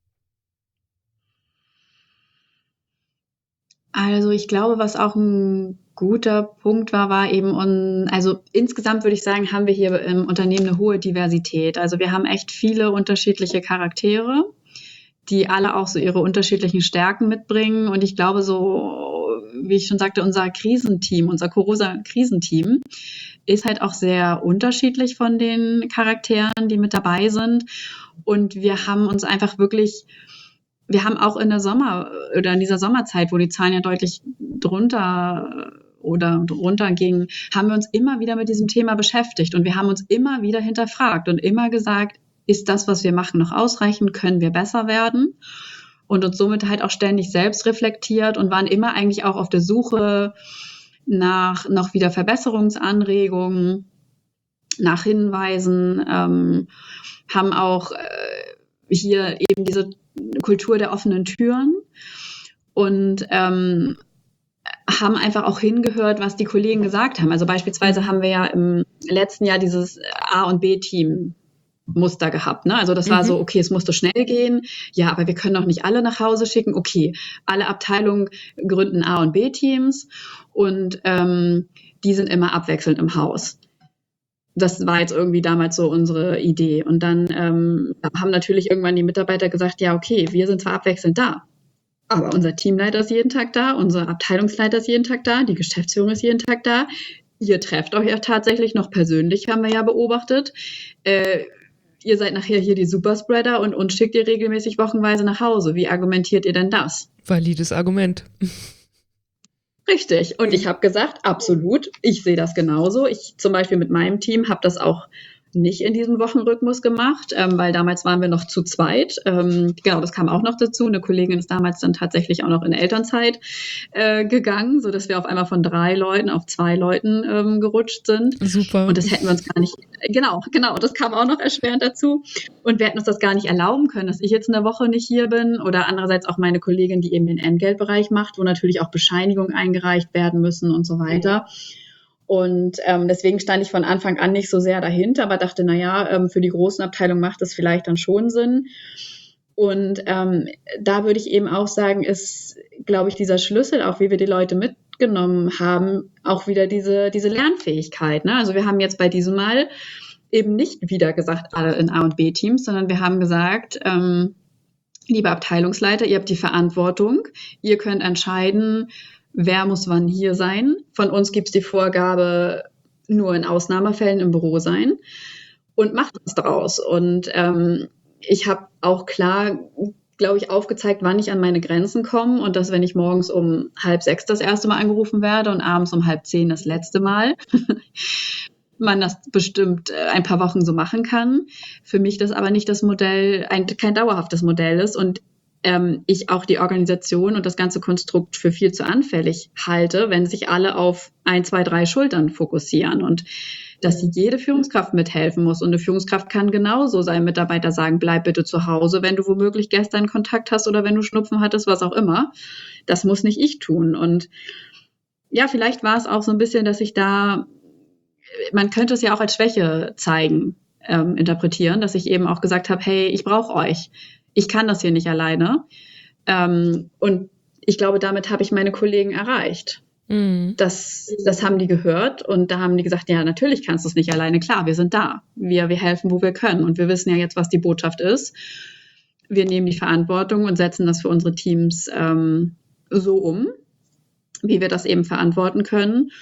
Also ich glaube, was auch ein guter Punkt war, war eben, un, also insgesamt würde ich sagen, haben wir hier im Unternehmen eine hohe Diversität. Also wir haben echt viele unterschiedliche Charaktere, die alle auch so ihre unterschiedlichen Stärken mitbringen. Und ich glaube, so, wie ich schon sagte, unser Krisenteam, unser Corosa-Krisenteam ist halt auch sehr unterschiedlich von den Charakteren, die mit dabei sind. Und wir haben uns einfach wirklich, wir haben auch in der Sommer oder in dieser Sommerzeit, wo die Zahlen ja deutlich drunter oder drunter gingen, haben wir uns immer wieder mit diesem Thema beschäftigt. Und wir haben uns immer wieder hinterfragt und immer gesagt, ist das, was wir machen, noch ausreichend? Können wir besser werden? und uns somit halt auch ständig selbst reflektiert und waren immer eigentlich auch auf der Suche nach noch wieder Verbesserungsanregungen, nach Hinweisen, ähm, haben auch äh, hier eben diese Kultur der offenen Türen und ähm, haben einfach auch hingehört, was die Kollegen gesagt haben. Also beispielsweise haben wir ja im letzten Jahr dieses A- und B-Team Muster gehabt. Ne? Also das war mhm. so, okay, es musste schnell gehen. Ja, aber wir können doch nicht alle nach Hause schicken. Okay, alle Abteilungen gründen A- und B-Teams und ähm, die sind immer abwechselnd im Haus. Das war jetzt irgendwie damals so unsere Idee. Und dann ähm, haben natürlich irgendwann die Mitarbeiter gesagt, ja, okay, wir sind zwar abwechselnd da, aber unser Teamleiter ist jeden Tag da, unser Abteilungsleiter ist jeden Tag da, die Geschäftsführung ist jeden Tag da. Ihr trefft euch ja tatsächlich noch persönlich, haben wir ja beobachtet. Äh, ihr seid nachher hier die Superspreader und uns schickt ihr regelmäßig wochenweise nach Hause. Wie argumentiert ihr denn das? Valides Argument. Richtig. Und ich habe gesagt, absolut, ich sehe das genauso. Ich zum Beispiel mit meinem Team habe das auch nicht in diesem Wochenrhythmus gemacht, ähm, weil damals waren wir noch zu zweit. Ähm, genau, das kam auch noch dazu. Eine Kollegin ist damals dann tatsächlich auch noch in Elternzeit äh, gegangen, sodass wir auf einmal von drei Leuten auf zwei Leuten ähm, gerutscht sind. Super. Und das hätten wir uns gar nicht, genau, genau, das kam auch noch erschwerend dazu. Und wir hätten uns das gar nicht erlauben können, dass ich jetzt eine Woche nicht hier bin oder andererseits auch meine Kollegin, die eben den Entgeltbereich macht, wo natürlich auch Bescheinigungen eingereicht werden müssen und so weiter. Und ähm, deswegen stand ich von Anfang an nicht so sehr dahinter, aber dachte, naja, ähm, für die großen Abteilungen macht das vielleicht dann schon Sinn. Und ähm, da würde ich eben auch sagen, ist, glaube ich, dieser Schlüssel, auch wie wir die Leute mitgenommen haben, auch wieder diese, diese Lernfähigkeit. Ne? Also wir haben jetzt bei diesem Mal eben nicht wieder gesagt, alle in A- und B-Teams, sondern wir haben gesagt, ähm, liebe Abteilungsleiter, ihr habt die Verantwortung, ihr könnt entscheiden, wer muss wann hier sein. Von uns gibt es die Vorgabe, nur in Ausnahmefällen im Büro sein und macht was draus. Und ähm, ich habe auch klar, glaube ich, aufgezeigt, wann ich an meine Grenzen komme und dass, wenn ich morgens um halb sechs das erste Mal angerufen werde und abends um halb zehn das letzte Mal, man das bestimmt ein paar Wochen so machen kann. Für mich das aber nicht das Modell, ein, kein dauerhaftes Modell ist und ähm, ich auch die Organisation und das ganze Konstrukt für viel zu anfällig halte, wenn sich alle auf ein, zwei, drei Schultern fokussieren und dass jede Führungskraft mithelfen muss. Und eine Führungskraft kann genauso seinem Mitarbeiter sagen, bleib bitte zu Hause, wenn du womöglich gestern Kontakt hast oder wenn du Schnupfen hattest, was auch immer. Das muss nicht ich tun. Und ja, vielleicht war es auch so ein bisschen, dass ich da, man könnte es ja auch als Schwäche zeigen, ähm, interpretieren, dass ich eben auch gesagt habe, hey, ich brauche euch. Ich kann das hier nicht alleine. Ähm, und ich glaube, damit habe ich meine Kollegen erreicht. Mhm. Das, das haben die gehört und da haben die gesagt, ja, natürlich kannst du es nicht alleine. Klar, wir sind da. Wir, wir helfen, wo wir können. Und wir wissen ja jetzt, was die Botschaft ist. Wir nehmen die Verantwortung und setzen das für unsere Teams ähm, so um, wie wir das eben verantworten können.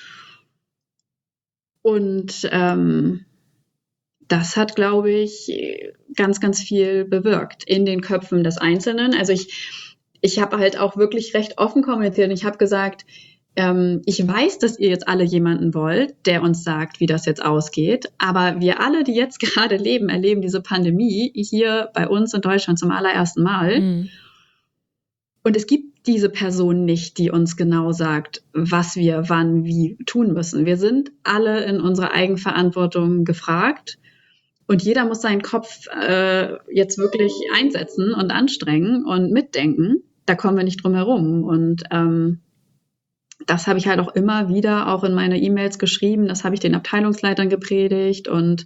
Und ähm, das hat, glaube ich, ganz, ganz viel bewirkt in den Köpfen des Einzelnen. Also ich, ich habe halt auch wirklich recht offen kommuniziert und ich habe gesagt, ähm, ich weiß, dass ihr jetzt alle jemanden wollt, der uns sagt, wie das jetzt ausgeht. Aber wir alle, die jetzt gerade leben, erleben diese Pandemie hier bei uns in Deutschland zum allerersten Mal. Mhm. Und es gibt diese Person nicht, die uns genau sagt, was wir wann wie tun müssen. Wir sind alle in unserer Eigenverantwortung gefragt. Und jeder muss seinen Kopf äh, jetzt wirklich einsetzen und anstrengen und mitdenken. Da kommen wir nicht drum herum. Und ähm, das habe ich halt auch immer wieder auch in meine E-Mails geschrieben. Das habe ich den Abteilungsleitern gepredigt. Und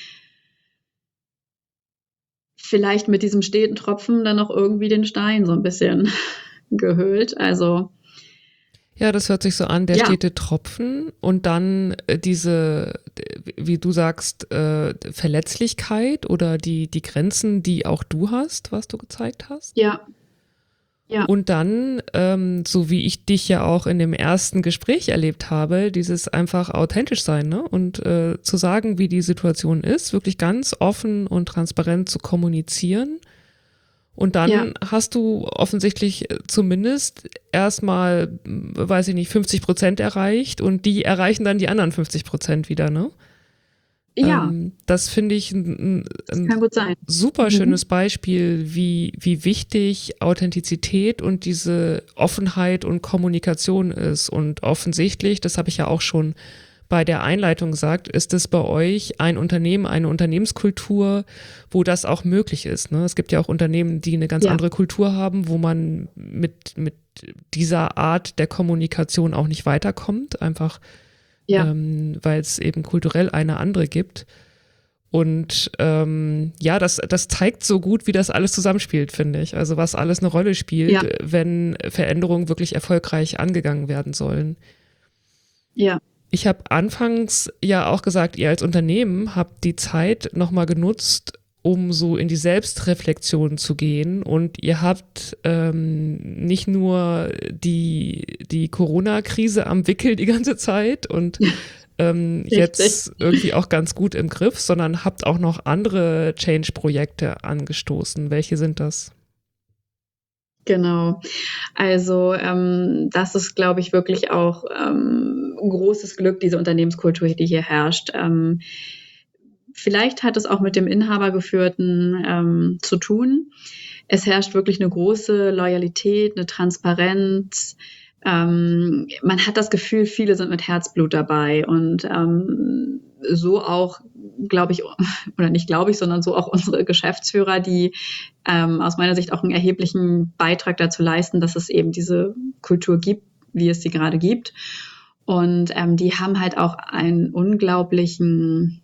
vielleicht mit diesem steten Tropfen dann noch irgendwie den Stein so ein bisschen gehüllt. Also ja, das hört sich so an, der ja. stete Tropfen und dann diese, wie du sagst, äh, Verletzlichkeit oder die, die Grenzen, die auch du hast, was du gezeigt hast. Ja. Ja. Und dann, ähm, so wie ich dich ja auch in dem ersten Gespräch erlebt habe, dieses einfach authentisch sein, ne? Und äh, zu sagen, wie die Situation ist, wirklich ganz offen und transparent zu kommunizieren. Und dann ja. hast du offensichtlich zumindest erstmal, weiß ich nicht, fünfzig Prozent erreicht und die erreichen dann die anderen fünfzig Prozent wieder, ne? Ja, Ähm, das finde ich ein, ein kann gut sein. super Mhm. schönes Beispiel, wie, wie wichtig Authentizität und diese Offenheit und Kommunikation ist. Und offensichtlich, das habe ich ja auch schon bei der Einleitung gesagt, ist es bei euch ein Unternehmen, eine Unternehmenskultur, wo das auch möglich ist. Ne? Es gibt ja auch Unternehmen, die eine ganz Ja. andere Kultur haben, wo man mit, mit dieser Art der Kommunikation auch nicht weiterkommt, einfach Ja. ähm, weil es eben kulturell eine andere gibt. Und ähm, ja, das, das zeigt so gut, wie das alles zusammenspielt, finde ich. Also was alles eine Rolle spielt, Ja. wenn Veränderungen wirklich erfolgreich angegangen werden sollen. Ja. Ich habe anfangs ja auch gesagt, ihr als Unternehmen habt die Zeit nochmal genutzt, um so in die Selbstreflexion zu gehen. Und ihr habt ähm, nicht nur die, die Corona-Krise am Wickel die ganze Zeit und ähm, jetzt irgendwie auch ganz gut im Griff, sondern habt auch noch andere Change-Projekte angestoßen. Welche sind das? Genau. Also ähm, das ist, glaube ich, wirklich auch ähm, ein großes Glück, diese Unternehmenskultur, die hier herrscht. Ähm, vielleicht hat es auch mit dem Inhabergeführten ähm, zu tun. Es herrscht wirklich eine große Loyalität, eine Transparenz. Ähm, man hat das Gefühl, viele sind mit Herzblut dabei und ähm, so auch, glaube ich, oder nicht glaube ich, sondern so auch unsere Geschäftsführer, die ähm, aus meiner Sicht auch einen erheblichen Beitrag dazu leisten, dass es eben diese Kultur gibt, wie es sie gerade gibt. Und ähm, die haben halt auch einen unglaublichen,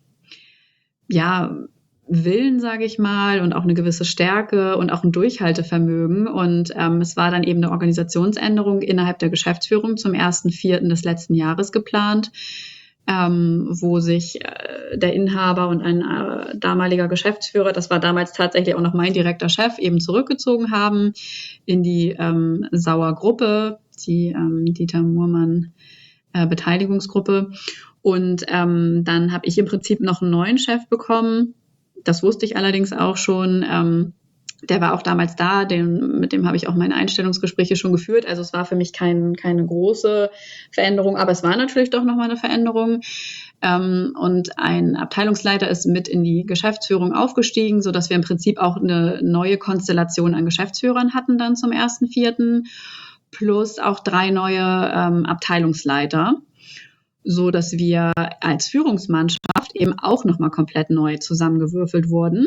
ja, Willen, sage ich mal, und auch eine gewisse Stärke und auch ein Durchhaltevermögen. Und ähm, es war dann eben eine Organisationsänderung innerhalb der Geschäftsführung zum ersten Vierten des letzten Jahres geplant, ähm, wo sich äh, der Inhaber und ein äh, damaliger Geschäftsführer, das war damals tatsächlich auch noch mein direkter Chef, eben zurückgezogen haben in die ähm, Sauer-Gruppe, die ähm, Dieter Muhrmann äh, Beteiligungsgruppe. Und ähm, dann habe ich im Prinzip noch einen neuen Chef bekommen. Das wusste ich allerdings auch schon. Ähm, der war auch damals da, den, mit dem habe ich auch meine Einstellungsgespräche schon geführt. Also es war für mich kein, keine große Veränderung, aber es war natürlich doch nochmal eine Veränderung. Ähm, und ein Abteilungsleiter ist mit in die Geschäftsführung aufgestiegen, sodass wir im Prinzip auch eine neue Konstellation an Geschäftsführern hatten dann zum ersten Vierten, plus auch drei neue ähm, Abteilungsleiter, so dass wir als Führungsmannschaft eben auch nochmal komplett neu zusammengewürfelt wurden.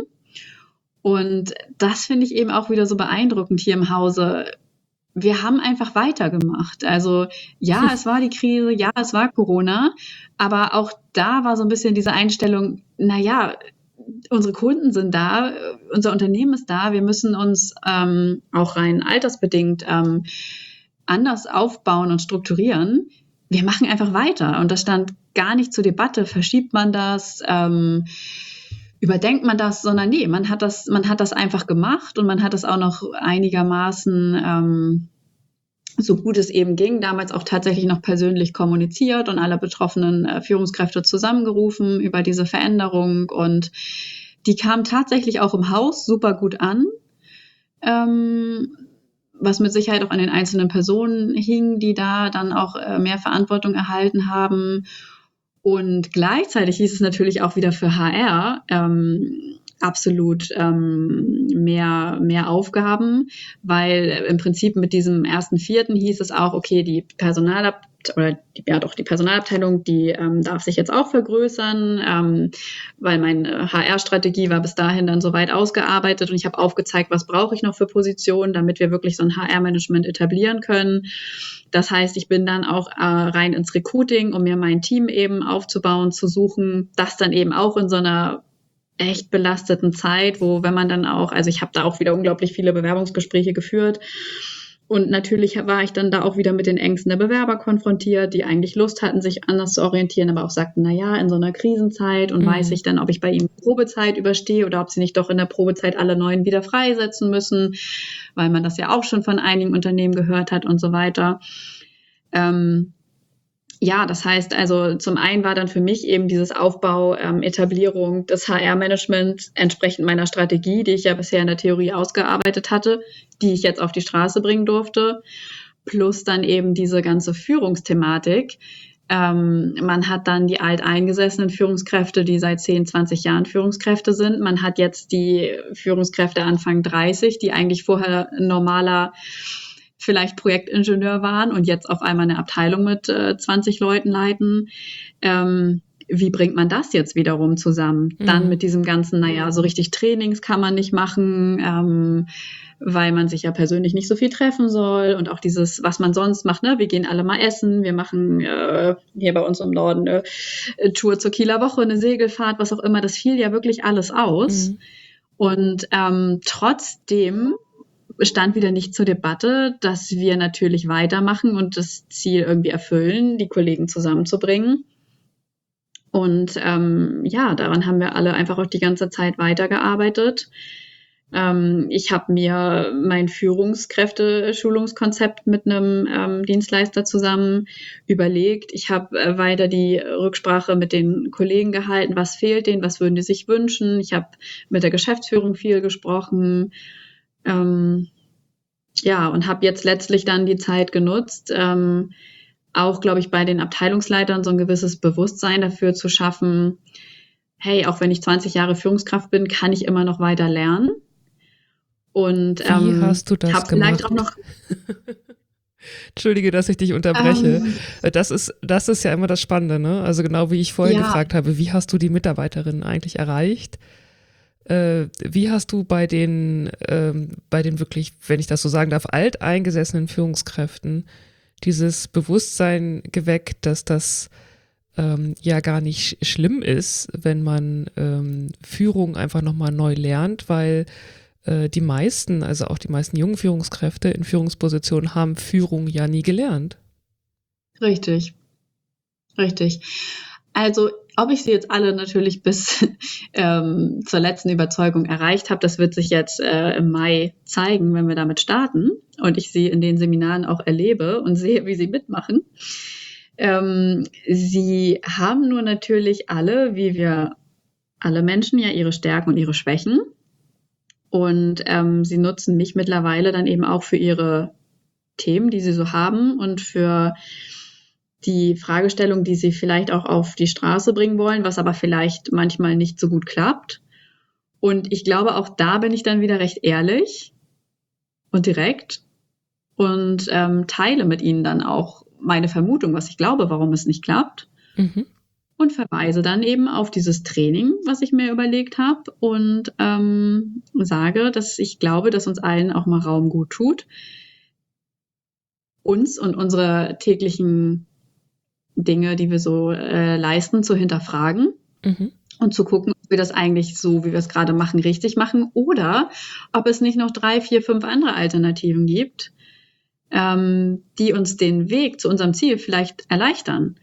Und das finde ich eben auch wieder so beeindruckend hier im Hause. Wir haben einfach weitergemacht. Also ja, es war die Krise, ja, es war Corona, aber auch da war so ein bisschen diese Einstellung, naja, unsere Kunden sind da, unser Unternehmen ist da, wir müssen uns ähm, auch rein altersbedingt ähm, anders aufbauen und strukturieren. Wir machen einfach weiter und das stand gar nicht zur Debatte. Verschiebt man das? Ähm, überdenkt man das? Sondern nee, man hat das, man hat das einfach gemacht und man hat das auch noch einigermaßen, ähm, so gut es eben ging, damals auch tatsächlich noch persönlich kommuniziert und alle betroffenen äh, Führungskräfte zusammengerufen über diese Veränderung und die kam tatsächlich auch im Haus super gut an. Ähm, was mit Sicherheit auch an den einzelnen Personen hing, die da dann auch äh, mehr Verantwortung erhalten haben. Und gleichzeitig hieß es natürlich auch wieder für H R ähm, absolut ähm, mehr, mehr Aufgaben, weil im Prinzip mit diesem ersten Vierten hieß es auch, okay, die Personalabteilung oder die, ja doch die Personalabteilung, die ähm, darf sich jetzt auch vergrößern, ähm, weil meine H R-Strategie war bis dahin dann soweit ausgearbeitet und ich habe aufgezeigt, was brauche ich noch für Positionen, damit wir wirklich so ein H R-Management etablieren können. Das heißt, ich bin dann auch äh, rein ins Recruiting, um mir mein Team eben aufzubauen, zu suchen, das dann eben auch in so einer echt belasteten Zeit, wo wenn man dann auch, also ich habe da auch wieder unglaublich viele Bewerbungsgespräche geführt und natürlich war ich dann da auch wieder mit den Ängsten der Bewerber konfrontiert, die eigentlich Lust hatten, sich anders zu orientieren, aber auch sagten, na ja, in so einer Krisenzeit und mhm. weiß ich dann, ob ich bei ihm Probezeit überstehe oder ob sie nicht doch in der Probezeit alle Neuen wieder freisetzen müssen, weil man das ja auch schon von einigen Unternehmen gehört hat und so weiter. Ähm, Ja, das heißt also, zum einen war dann für mich eben dieses Aufbau, ähm, Etablierung des H R-Managements entsprechend meiner Strategie, die ich ja bisher in der Theorie ausgearbeitet hatte, die ich jetzt auf die Straße bringen durfte, plus dann eben diese ganze Führungsthematik, Ähm, man hat dann die alteingesessenen Führungskräfte, die seit zehn, zwanzig Jahren Führungskräfte sind. Man hat jetzt die Führungskräfte Anfang dreißig, die eigentlich vorher ein normaler, vielleicht Projektingenieur waren und jetzt auf einmal eine Abteilung mit äh, zwanzig Leuten leiten. Ähm, wie bringt man das jetzt wiederum zusammen? Mhm. Dann mit diesem ganzen, naja, so richtig Trainings kann man nicht machen, ähm, weil man sich ja persönlich nicht so viel treffen soll und auch dieses, was man sonst macht, ne, wir gehen alle mal essen, wir machen äh, hier bei uns im Norden eine Tour zur Kieler Woche, eine Segelfahrt, was auch immer, das fiel ja wirklich alles aus. Mhm. Und ähm, trotzdem stand wieder nicht zur Debatte, dass wir natürlich weitermachen und das Ziel irgendwie erfüllen, die Kollegen zusammenzubringen. Und ähm, ja, daran haben wir alle einfach auch die ganze Zeit weitergearbeitet. Ähm, ich habe mir mein Führungskräfte-Schulungskonzept mit einem ähm, Dienstleister zusammen überlegt. Ich habe äh, weiter die Rücksprache mit den Kollegen gehalten, was fehlt denen, was würden die sich wünschen. Ich habe mit der Geschäftsführung viel gesprochen. Ähm, ja, und habe jetzt letztlich dann die Zeit genutzt, ähm, auch, glaube ich, bei den Abteilungsleitern so ein gewisses Bewusstsein dafür zu schaffen, hey, auch wenn ich zwanzig Jahre Führungskraft bin, kann ich immer noch weiter lernen. Und Wie ähm, hast du das hab gemacht? Vielleicht auch noch Entschuldige, dass ich dich unterbreche. Ähm, das ist, das ist ja immer das Spannende, ne? Also genau wie ich vorher ja. gefragt habe, wie hast du die Mitarbeiterinnen eigentlich erreicht? Äh, wie hast du bei den, ähm, bei den wirklich, wenn ich das so sagen darf, alteingesessenen Führungskräften dieses Bewusstsein geweckt, dass das ähm, ja gar nicht schlimm ist, wenn man ähm, Führung einfach nochmal neu lernt, weil äh, die meisten, also auch die meisten jungen Führungskräfte in Führungspositionen haben Führung ja nie gelernt. Richtig, richtig. Also ob ich sie jetzt alle natürlich bis ähm, zur letzten Überzeugung erreicht habe, das wird sich jetzt äh, im Mai zeigen, wenn wir damit starten und ich sie in den Seminaren auch erlebe und sehe, wie sie mitmachen. Ähm, sie haben nur natürlich alle, wie wir alle Menschen, ja ihre Stärken und ihre Schwächen. Und ähm, sie nutzen mich mittlerweile dann eben auch für ihre Themen, die sie so haben und für die Fragestellung, die sie vielleicht auch auf die Straße bringen wollen, was aber vielleicht manchmal nicht so gut klappt. Und ich glaube, auch da bin ich dann wieder recht ehrlich und direkt und ähm, teile mit ihnen dann auch meine Vermutung, was ich glaube, warum es nicht klappt. Mhm. Und verweise dann eben auf dieses Training, was ich mir überlegt habe und ähm, sage, dass ich glaube, dass uns allen auch mal Raum gut tut, uns und unsere täglichen Dinge, die wir so äh, leisten, zu hinterfragen mhm. und zu gucken, ob wir das eigentlich so, wie wir es gerade machen, richtig machen oder ob es nicht noch drei, vier, fünf andere Alternativen gibt, ähm, die uns den Weg zu unserem Ziel vielleicht erleichtern.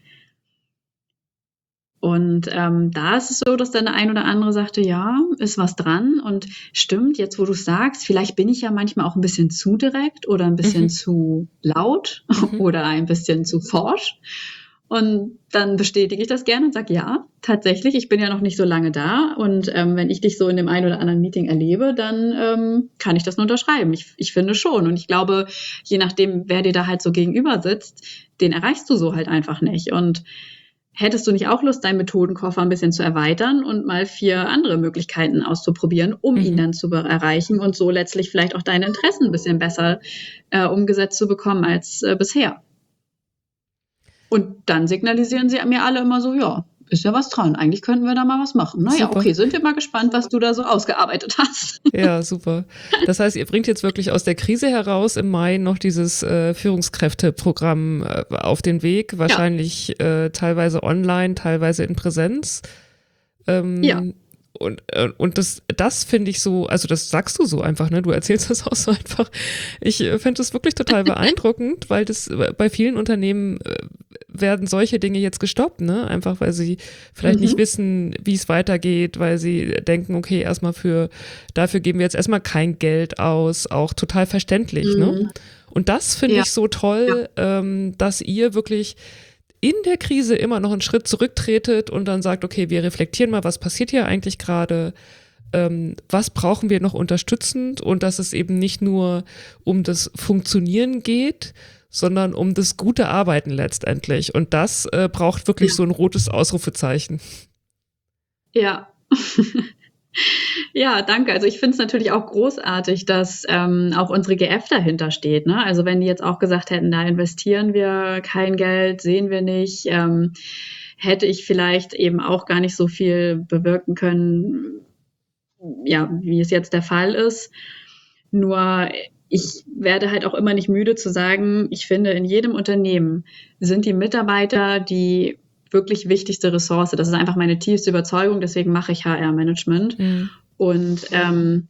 Und ähm, da ist es so, dass dann der ein oder andere sagte, ja, ist was dran und stimmt, jetzt wo du es sagst, vielleicht bin ich ja manchmal auch ein bisschen zu direkt oder ein bisschen mhm. zu laut mhm. oder ein bisschen zu forsch. Und dann bestätige ich das gerne und sage, ja, tatsächlich, ich bin ja noch nicht so lange da und ähm, wenn ich dich so in dem einen oder anderen Meeting erlebe, dann ähm, kann ich das nur unterschreiben. Ich, ich finde schon und ich glaube, je nachdem, wer dir da halt so gegenüber sitzt, den erreichst du so halt einfach nicht. Und hättest du nicht auch Lust, deinen Methodenkoffer ein bisschen zu erweitern und mal vier andere Möglichkeiten auszuprobieren, um mhm. ihn dann zu erreichen und so letztlich vielleicht auch deine Interessen ein bisschen besser äh, umgesetzt zu bekommen als äh, bisher? Und dann signalisieren sie mir alle immer so, ja, ist ja was dran. Eigentlich könnten wir da mal was machen. Naja, super. Okay, sind wir mal gespannt, was du da so ausgearbeitet hast. Ja, super. Das heißt, ihr bringt jetzt wirklich aus der Krise heraus im Mai noch dieses äh, Führungskräfteprogramm äh, auf den Weg. Wahrscheinlich ja. äh, teilweise online, teilweise in Präsenz. Ähm, ja. Und, und das, das finde ich so, also das sagst du so einfach, ne? Du erzählst das auch so einfach. Ich finde das wirklich total beeindruckend, weil das bei vielen Unternehmen werden solche Dinge jetzt gestoppt, ne? Einfach weil sie vielleicht mhm. nicht wissen, wie es weitergeht, weil sie denken, okay, erstmal für, dafür geben wir jetzt erstmal kein Geld aus, auch total verständlich, mhm. ne? Und das finde ja. ich so toll, ja. ähm, dass ihr wirklich in der Krise immer noch einen Schritt zurücktretet und dann sagt, okay, wir reflektieren mal, was passiert hier eigentlich gerade, ähm, was brauchen wir noch unterstützend und dass es eben nicht nur um das Funktionieren geht, sondern um das gute Arbeiten letztendlich. Und das äh, braucht wirklich Ja. so ein rotes Ausrufezeichen. Ja. Ja, danke. Also ich finde es natürlich auch großartig, dass ähm, auch unsere G F dahinter steht. Ne? Also wenn die jetzt auch gesagt hätten, da investieren wir kein Geld, sehen wir nicht, ähm, hätte ich vielleicht eben auch gar nicht so viel bewirken können, ja, wie es jetzt der Fall ist. Nur ich werde halt auch immer nicht müde zu sagen, ich finde, in jedem Unternehmen sind die Mitarbeiter die wirklich wichtigste Ressource. Das ist einfach meine tiefste Überzeugung, deswegen mache ich H R-Management. Mhm. Und ähm,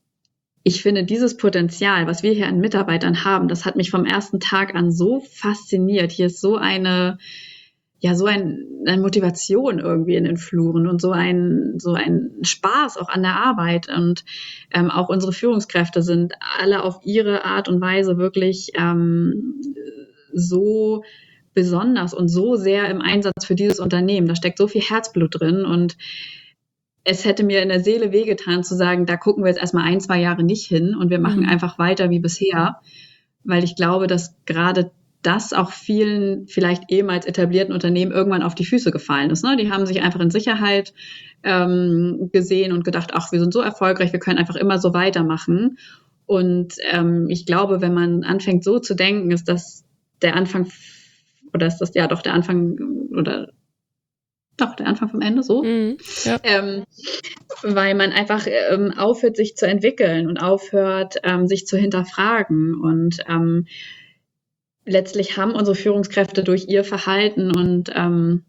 ich finde, dieses Potenzial, was wir hier an Mitarbeitern haben, das hat mich vom ersten Tag an so fasziniert. Hier ist so eine, ja, so ein, eine Motivation irgendwie in den Fluren und so ein, so ein Spaß auch an der Arbeit. Und ähm, auch unsere Führungskräfte sind alle auf ihre Art und Weise wirklich ähm, so besonders und so sehr im Einsatz für dieses Unternehmen. Da steckt so viel Herzblut drin und es hätte mir in der Seele wehgetan zu sagen, da gucken wir jetzt erstmal ein, zwei Jahre nicht hin und wir machen mhm. einfach weiter wie bisher, weil ich glaube, dass gerade das auch vielen vielleicht ehemals etablierten Unternehmen irgendwann auf die Füße gefallen ist. Ne? Die haben sich einfach in Sicherheit ähm, gesehen und gedacht, ach, wir sind so erfolgreich, wir können einfach immer so weitermachen. Und ähm, ich glaube, wenn man anfängt so zu denken, ist das der Anfang oder ist das ja doch der Anfang oder doch der Anfang vom Ende so, mm, ja. ähm, weil man einfach ähm, aufhört, sich zu entwickeln und aufhört, ähm, sich zu hinterfragen und ähm, letztlich haben unsere Führungskräfte durch ihr Verhalten und ähm,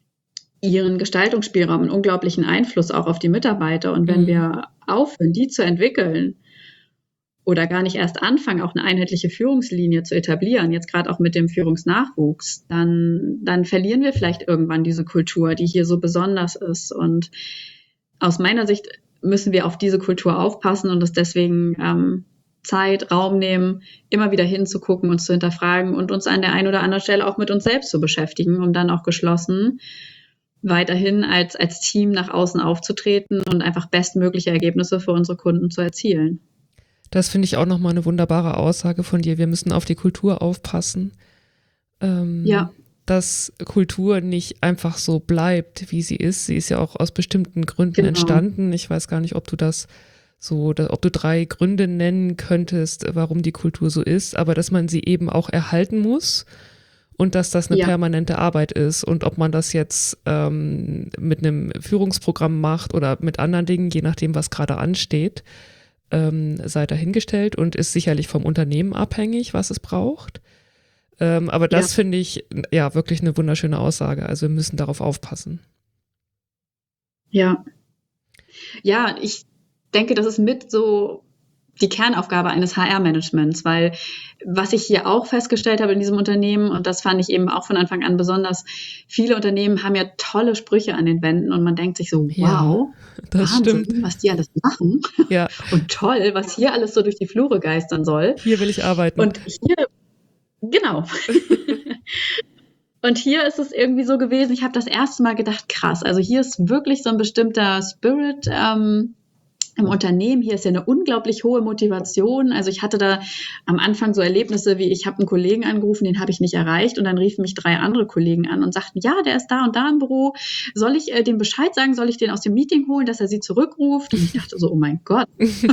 ihren Gestaltungsspielraum einen unglaublichen Einfluss auch auf die Mitarbeiter und wenn mm. wir aufhören, die zu entwickeln oder gar nicht erst anfangen, auch eine einheitliche Führungslinie zu etablieren, jetzt gerade auch mit dem Führungsnachwuchs, dann, dann verlieren wir vielleicht irgendwann diese Kultur, die hier so besonders ist. Und aus meiner Sicht müssen wir auf diese Kultur aufpassen und es deswegen ähm, Zeit, Raum nehmen, immer wieder hinzugucken, uns zu hinterfragen und uns an der einen oder anderen Stelle auch mit uns selbst zu beschäftigen, um dann auch geschlossen weiterhin als, als Team nach außen aufzutreten und einfach bestmögliche Ergebnisse für unsere Kunden zu erzielen. Das finde ich auch nochmal eine wunderbare Aussage von dir. Wir müssen auf die Kultur aufpassen. Ähm, ja. Dass Kultur nicht einfach so bleibt, wie sie ist. Sie ist ja auch aus bestimmten Gründen genau. entstanden. Ich weiß gar nicht, ob du das so, ob du drei Gründe nennen könntest, warum die Kultur so ist, aber dass man sie eben auch erhalten muss und dass das eine ja. permanente Arbeit ist. Und ob man das jetzt ähm, mit einem Führungsprogramm macht oder mit anderen Dingen, je nachdem, was gerade ansteht, Ähm, sei dahingestellt und ist sicherlich vom Unternehmen abhängig, was es braucht. Ähm, aber das ja. finde ich ja wirklich eine wunderschöne Aussage. Also wir müssen darauf aufpassen. Ja. Ja, ich denke, das ist mit so die Kernaufgabe eines H R-Managements, weil was ich hier auch festgestellt habe in diesem Unternehmen, und das fand ich eben auch von Anfang an besonders, viele Unternehmen haben ja tolle Sprüche an den Wänden und man denkt sich so, wow, ja, das Wahnsinn, stimmt. Was die alles machen. Ja. Und toll, was hier alles so durch die Flure geistern soll. Hier will ich arbeiten. Und hier, genau. Und hier ist es irgendwie so gewesen, ich habe das erste Mal gedacht, krass, also hier ist wirklich so ein bestimmter Spirit, ähm, im Unternehmen, hier ist ja eine unglaublich hohe Motivation. Also ich hatte da am Anfang so Erlebnisse wie, ich habe einen Kollegen angerufen, den habe ich nicht erreicht und dann riefen mich drei andere Kollegen an und sagten, ja, der ist da und da im Büro. Soll ich äh, dem Bescheid sagen? Soll ich den aus dem Meeting holen, dass er sie zurückruft? Und ich dachte so, oh mein Gott,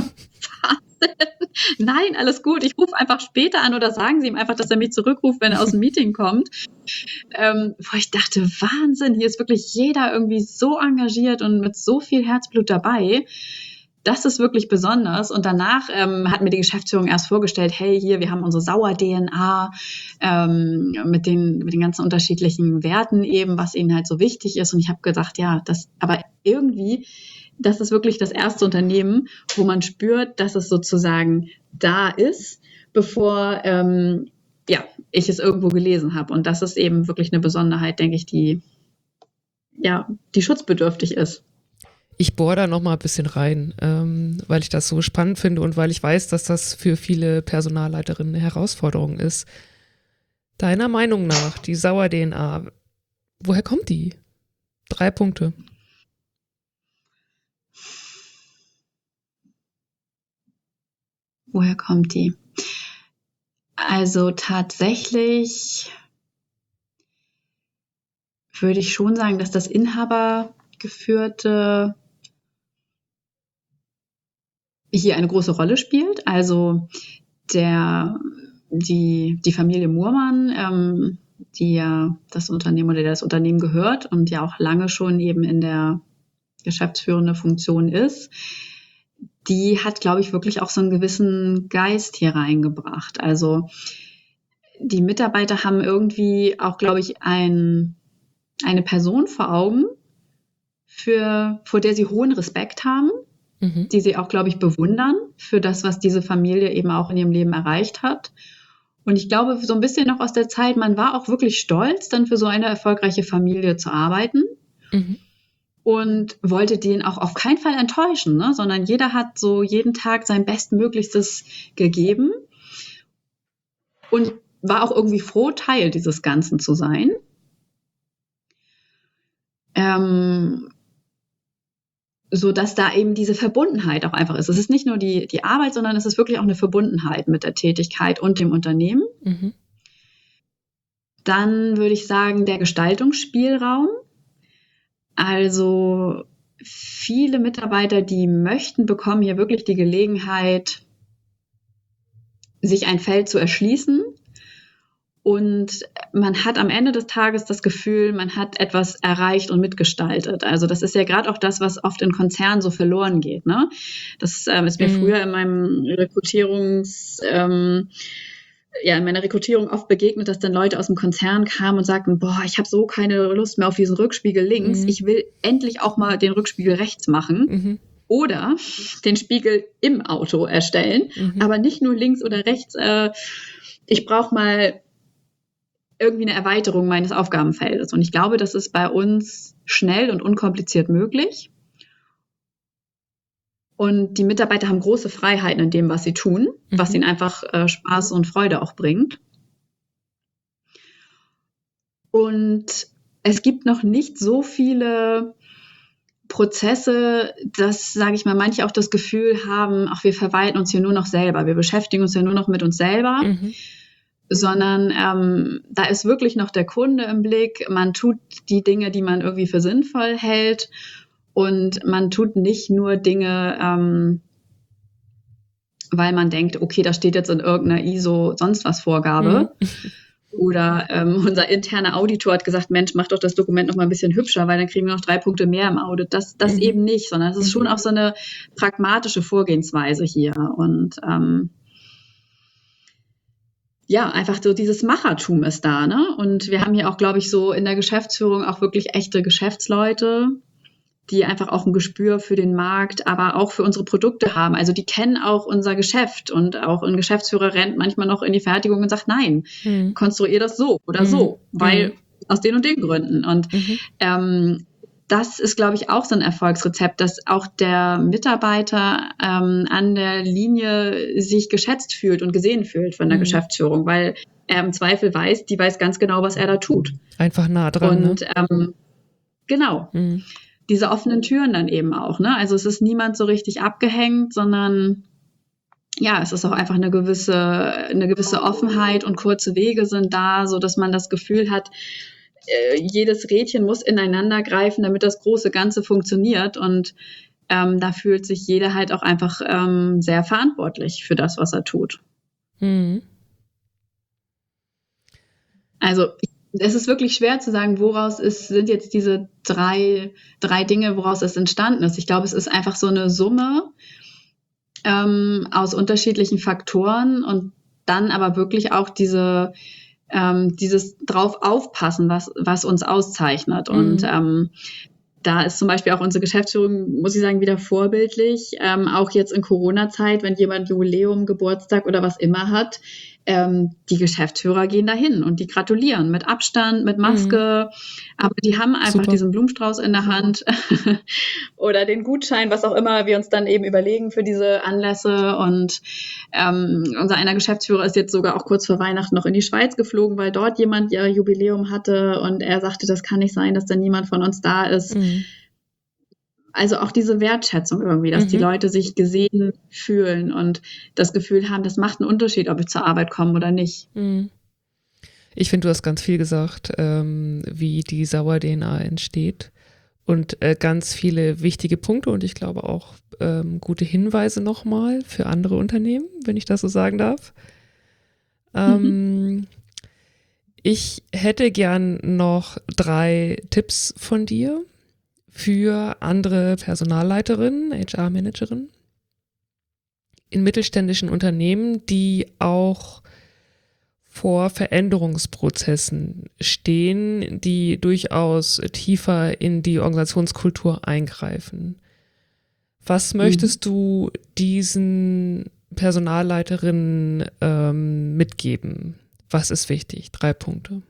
nein, alles gut, ich rufe einfach später an oder sagen Sie ihm einfach, dass er mich zurückruft, wenn er aus dem Meeting kommt. Ähm, wo ich dachte, Wahnsinn, hier ist wirklich jeder irgendwie so engagiert und mit so viel Herzblut dabei. Das ist wirklich besonders. Und danach ähm, hat mir die Geschäftsführung erst vorgestellt, hey, hier, wir haben unsere Sauer-D N A ähm, mit den, mit den ganzen unterschiedlichen Werten eben, was ihnen halt so wichtig ist. Und ich habe gesagt, ja, das, aber irgendwie, das ist wirklich das erste Unternehmen, wo man spürt, dass es sozusagen da ist, bevor ähm, ja, ich es irgendwo gelesen habe. Und das ist eben wirklich eine Besonderheit, denke ich, die, ja, die schutzbedürftig ist. Ich bohre da noch mal ein bisschen rein, ähm, weil ich das so spannend finde und weil ich weiß, dass das für viele Personalleiterinnen eine Herausforderung ist. Deiner Meinung nach, die Sauer-D N A, woher kommt die? Drei Punkte. woher kommt die? Also tatsächlich würde ich schon sagen, dass das Inhabergeführte hier eine große Rolle spielt. Also der, die, die Familie Muhrmann, ähm, die ja das Unternehmen oder der das Unternehmen gehört und ja auch lange schon eben in der geschäftsführenden Funktion ist, die hat, glaube ich, wirklich auch so einen gewissen Geist hier reingebracht. Also die Mitarbeiter haben irgendwie auch, glaube ich, ein, eine Person vor Augen, für, vor der sie hohen Respekt haben, mhm. die sie auch, glaube ich, bewundern für das, was diese Familie eben auch in ihrem Leben erreicht hat. Und ich glaube, so ein bisschen noch aus der Zeit, man war auch wirklich stolz, dann für so eine erfolgreiche Familie zu arbeiten. Mhm. Und wollte den auch auf keinen Fall enttäuschen, ne? Sondern jeder hat so jeden Tag sein Bestmöglichstes gegeben und war auch irgendwie froh, Teil dieses Ganzen zu sein. Ähm, so dass da eben diese Verbundenheit auch einfach ist. Es ist nicht nur die, die Arbeit, sondern es ist wirklich auch eine Verbundenheit mit der Tätigkeit und dem Unternehmen. Mhm. Dann würde ich sagen, der Gestaltungsspielraum. Also viele Mitarbeiter, die möchten, bekommen hier wirklich die Gelegenheit, sich ein Feld zu erschließen. Und man hat am Ende des Tages das Gefühl, man hat etwas erreicht und mitgestaltet. Also das ist ja gerade auch das, was oft in Konzernen so verloren geht. Ne? Das ähm, ist mir mhm. früher in meinem Rekrutierungs... Ähm, ja, in meiner Rekrutierung oft begegnet, dass dann Leute aus dem Konzern kamen und sagten, boah, ich habe so keine Lust mehr auf diesen Rückspiegel links. Mhm. Ich will endlich auch mal den Rückspiegel rechts machen mhm. oder den Spiegel im Auto erstellen, mhm. aber nicht nur links oder rechts. Äh, ich brauche mal irgendwie eine Erweiterung meines Aufgabenfeldes. Und ich glaube, das ist bei uns schnell und unkompliziert möglich. Und die Mitarbeiter haben große Freiheiten in dem, was sie tun, mhm. was ihnen einfach äh, Spaß und Freude auch bringt. Und es gibt noch nicht so viele Prozesse, dass, sage ich mal, manche auch das Gefühl haben, ach, wir verwalten uns hier nur noch selber, wir beschäftigen uns ja nur noch mit uns selber, mhm. sondern ähm, da ist wirklich noch der Kunde im Blick. Man tut die Dinge, die man irgendwie für sinnvoll hält. Und man tut nicht nur Dinge, ähm, weil man denkt, okay, das steht jetzt in irgendeiner I S O sonst was Vorgabe. Mhm. Oder ähm, unser interner Auditor hat gesagt, Mensch, mach doch das Dokument noch mal ein bisschen hübscher, weil dann kriegen wir noch drei Punkte mehr im Audit. Das, das mhm. eben nicht, sondern es ist mhm. schon auch so eine pragmatische Vorgehensweise hier. Und ähm, ja, einfach so dieses Machertum ist da, ne? Und wir haben hier auch, glaube ich, so in der Geschäftsführung auch wirklich echte Geschäftsleute, die einfach auch ein Gespür für den Markt, aber auch für unsere Produkte haben. Also die kennen auch unser Geschäft und auch ein Geschäftsführer rennt manchmal noch in die Fertigung und sagt, nein, mhm. konstruier das so oder mhm. so, weil mhm. aus den und den Gründen. Und mhm. ähm, das ist, glaube ich, auch so ein Erfolgsrezept, dass auch der Mitarbeiter ähm, an der Linie sich geschätzt fühlt und gesehen fühlt von der mhm. Geschäftsführung, weil er im Zweifel weiß, die weiß ganz genau, was er da tut. Einfach nah dran. Und ne? ähm, genau. Mhm. Diese offenen Türen dann eben auch, ne? Also es ist niemand so richtig abgehängt, sondern ja, es ist auch einfach eine gewisse, eine gewisse Offenheit und kurze Wege sind da, so dass man das Gefühl hat, äh, jedes Rädchen muss ineinander greifen, damit das große Ganze funktioniert. Und ähm, da fühlt sich jeder halt auch einfach ähm, sehr verantwortlich für das, was er tut. Mhm. Also ich Es ist wirklich schwer zu sagen, woraus ist, sind jetzt diese drei, drei Dinge, woraus es entstanden ist. Ich glaube, es ist einfach so eine Summe ähm, aus unterschiedlichen Faktoren und dann aber wirklich auch diese, ähm, dieses drauf aufpassen, was, was uns auszeichnet. Mhm. Und ähm, da ist zum Beispiel auch unsere Geschäftsführung, muss ich sagen, wieder vorbildlich. Ähm, auch jetzt in Corona-Zeit, wenn jemand Jubiläum, Geburtstag oder was immer hat, ähm, die Geschäftsführer gehen dahin und die gratulieren mit Abstand, mit Maske. Mhm. Aber die haben einfach Super. Diesen Blumenstrauß in der Hand oder den Gutschein, was auch immer wir uns dann eben überlegen für diese Anlässe. Und ähm, unser einer Geschäftsführer ist jetzt sogar auch kurz vor Weihnachten noch in die Schweiz geflogen, weil dort jemand ihr Jubiläum hatte und er sagte, das kann nicht sein, dass da niemand von uns da ist. Mhm. also auch diese Wertschätzung irgendwie, dass Mhm. die Leute sich gesehen fühlen und das Gefühl haben, das macht einen Unterschied, ob ich zur Arbeit komme oder nicht. Mhm. Ich finde, du hast ganz viel gesagt, ähm, wie die Sauer-D N A entsteht und äh, ganz viele wichtige Punkte und ich glaube auch ähm, gute Hinweise nochmal für andere Unternehmen, wenn ich das so sagen darf. Ähm, Mhm. Ich hätte gern noch drei Tipps von dir für andere Personalleiterinnen, H R-Managerinnen in mittelständischen Unternehmen, die auch vor Veränderungsprozessen stehen, die durchaus tiefer in die Organisationskultur eingreifen. Was möchtest Mhm. du diesen Personalleiterinnen ähm, mitgeben? Was ist wichtig? Drei Punkte.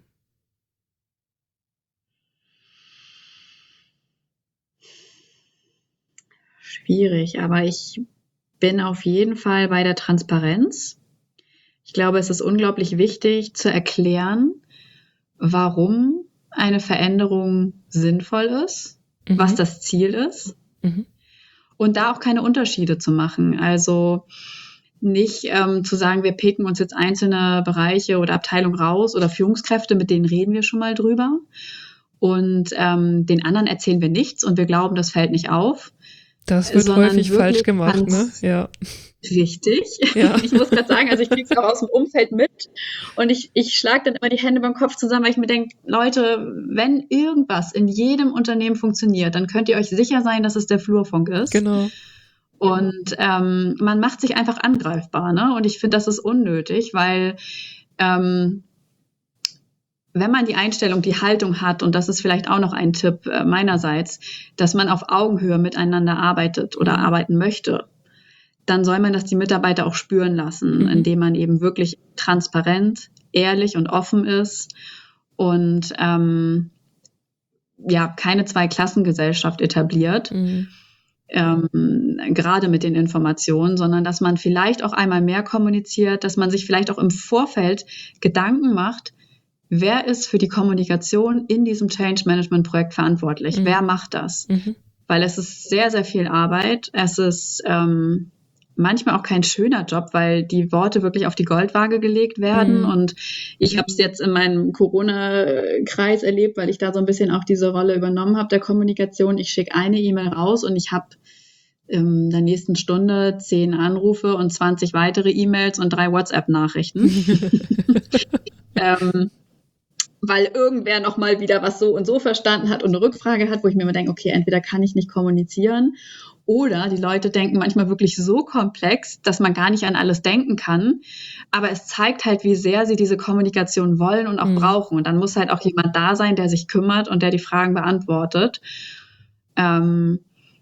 Schwierig, aber ich bin auf jeden Fall bei der Transparenz. Ich glaube, es ist unglaublich wichtig zu erklären, warum eine Veränderung sinnvoll ist, was Mhm. das Ziel ist Mhm. und da auch keine Unterschiede zu machen. Also nicht ähm, zu sagen, wir picken uns jetzt einzelne Bereiche oder Abteilungen raus oder Führungskräfte, mit denen reden wir schon mal drüber. Und ähm, den anderen erzählen wir nichts und wir glauben, das fällt nicht auf, Das wird sondern häufig falsch wirklich gemacht, ne? trans Ja. richtig. Ja. Ich muss gerade sagen, also ich kriege es auch aus dem Umfeld mit und ich, ich schlage dann immer die Hände beim Kopf zusammen, weil ich mir denke, Leute, wenn irgendwas in jedem Unternehmen funktioniert, dann könnt ihr euch sicher sein, dass es der Flurfunk ist. Genau. Und ähm, man macht sich einfach angreifbar, ne? Und ich finde, das ist unnötig, weil ähm, wenn man die Einstellung, die Haltung hat, und das ist vielleicht auch noch ein Tipp äh, meinerseits, dass man auf Augenhöhe miteinander arbeitet oder Mhm. arbeiten möchte, dann soll man das die Mitarbeiter auch spüren lassen, Mhm. indem man eben wirklich transparent, ehrlich und offen ist und ähm, ja, keine Zweiklassengesellschaft etabliert, Mhm. ähm, gerade mit den Informationen, sondern dass man vielleicht auch einmal mehr kommuniziert, dass man sich vielleicht auch im Vorfeld Gedanken macht, wer ist für die Kommunikation in diesem Change Management Projekt verantwortlich? Mhm. Wer macht das? Mhm. Weil es ist sehr, sehr viel Arbeit. Es ist ähm, manchmal auch kein schöner Job, weil die Worte wirklich auf die Goldwaage gelegt werden. Mhm. Und ich habe es jetzt in meinem Corona-Kreis erlebt, weil ich da so ein bisschen auch diese Rolle übernommen habe der Kommunikation. Ich schicke eine E-Mail raus und ich habe in der nächsten Stunde zehn Anrufe und zwanzig weitere E-Mails und drei WhatsApp-Nachrichten. ähm, weil irgendwer noch mal wieder was so und so verstanden hat und eine Rückfrage hat, wo ich mir immer denke, okay, entweder kann ich nicht kommunizieren oder die Leute denken manchmal wirklich so komplex, dass man gar nicht an alles denken kann. Aber es zeigt halt, wie sehr sie diese Kommunikation wollen und auch Mhm. brauchen. Und dann muss halt auch jemand da sein, der sich kümmert und der die Fragen beantwortet. Ähm,